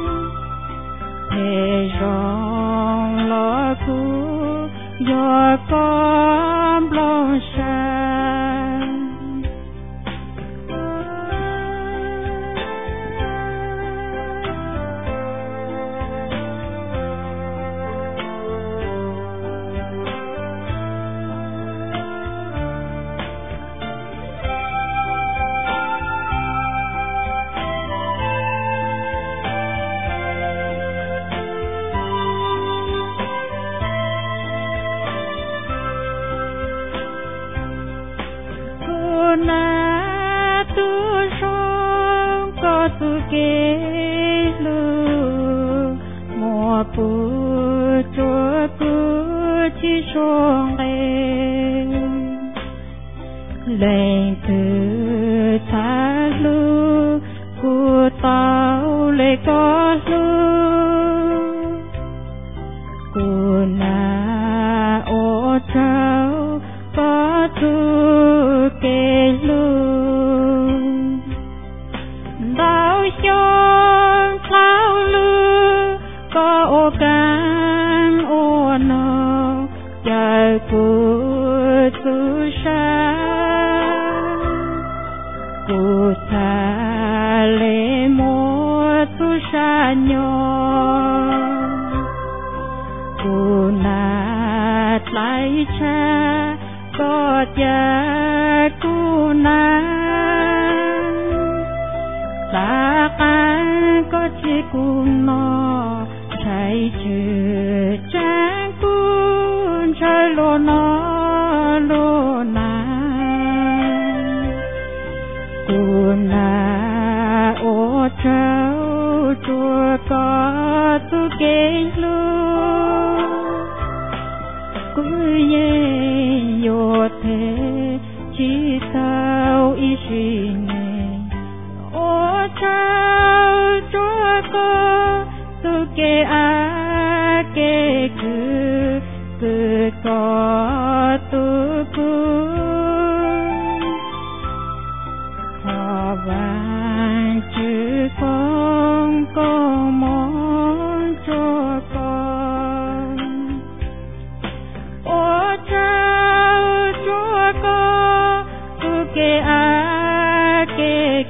để rong lo cu do con lo xa na tu song có tu kê lu mùa pu chúa pu chi song lên từ ta lu cu tao lê có lu cu na ô trao có tu kê luôn đau chôn thao lưu có ô can ô nô chờ của tu sa của ta lê mô tu sa nhô của na lại cha có cha cu na ta can có chi cu no chạy chữ trang cu chạy lô nó lô na cu na ô trao chùa có tu kê lu cu ye yo thế chỉ sao ý suy nghĩ ô trao chúa có tu kê a kê cứ có tu cu họ vang chữ con có món cho con ô trao chúa có tu kê a kê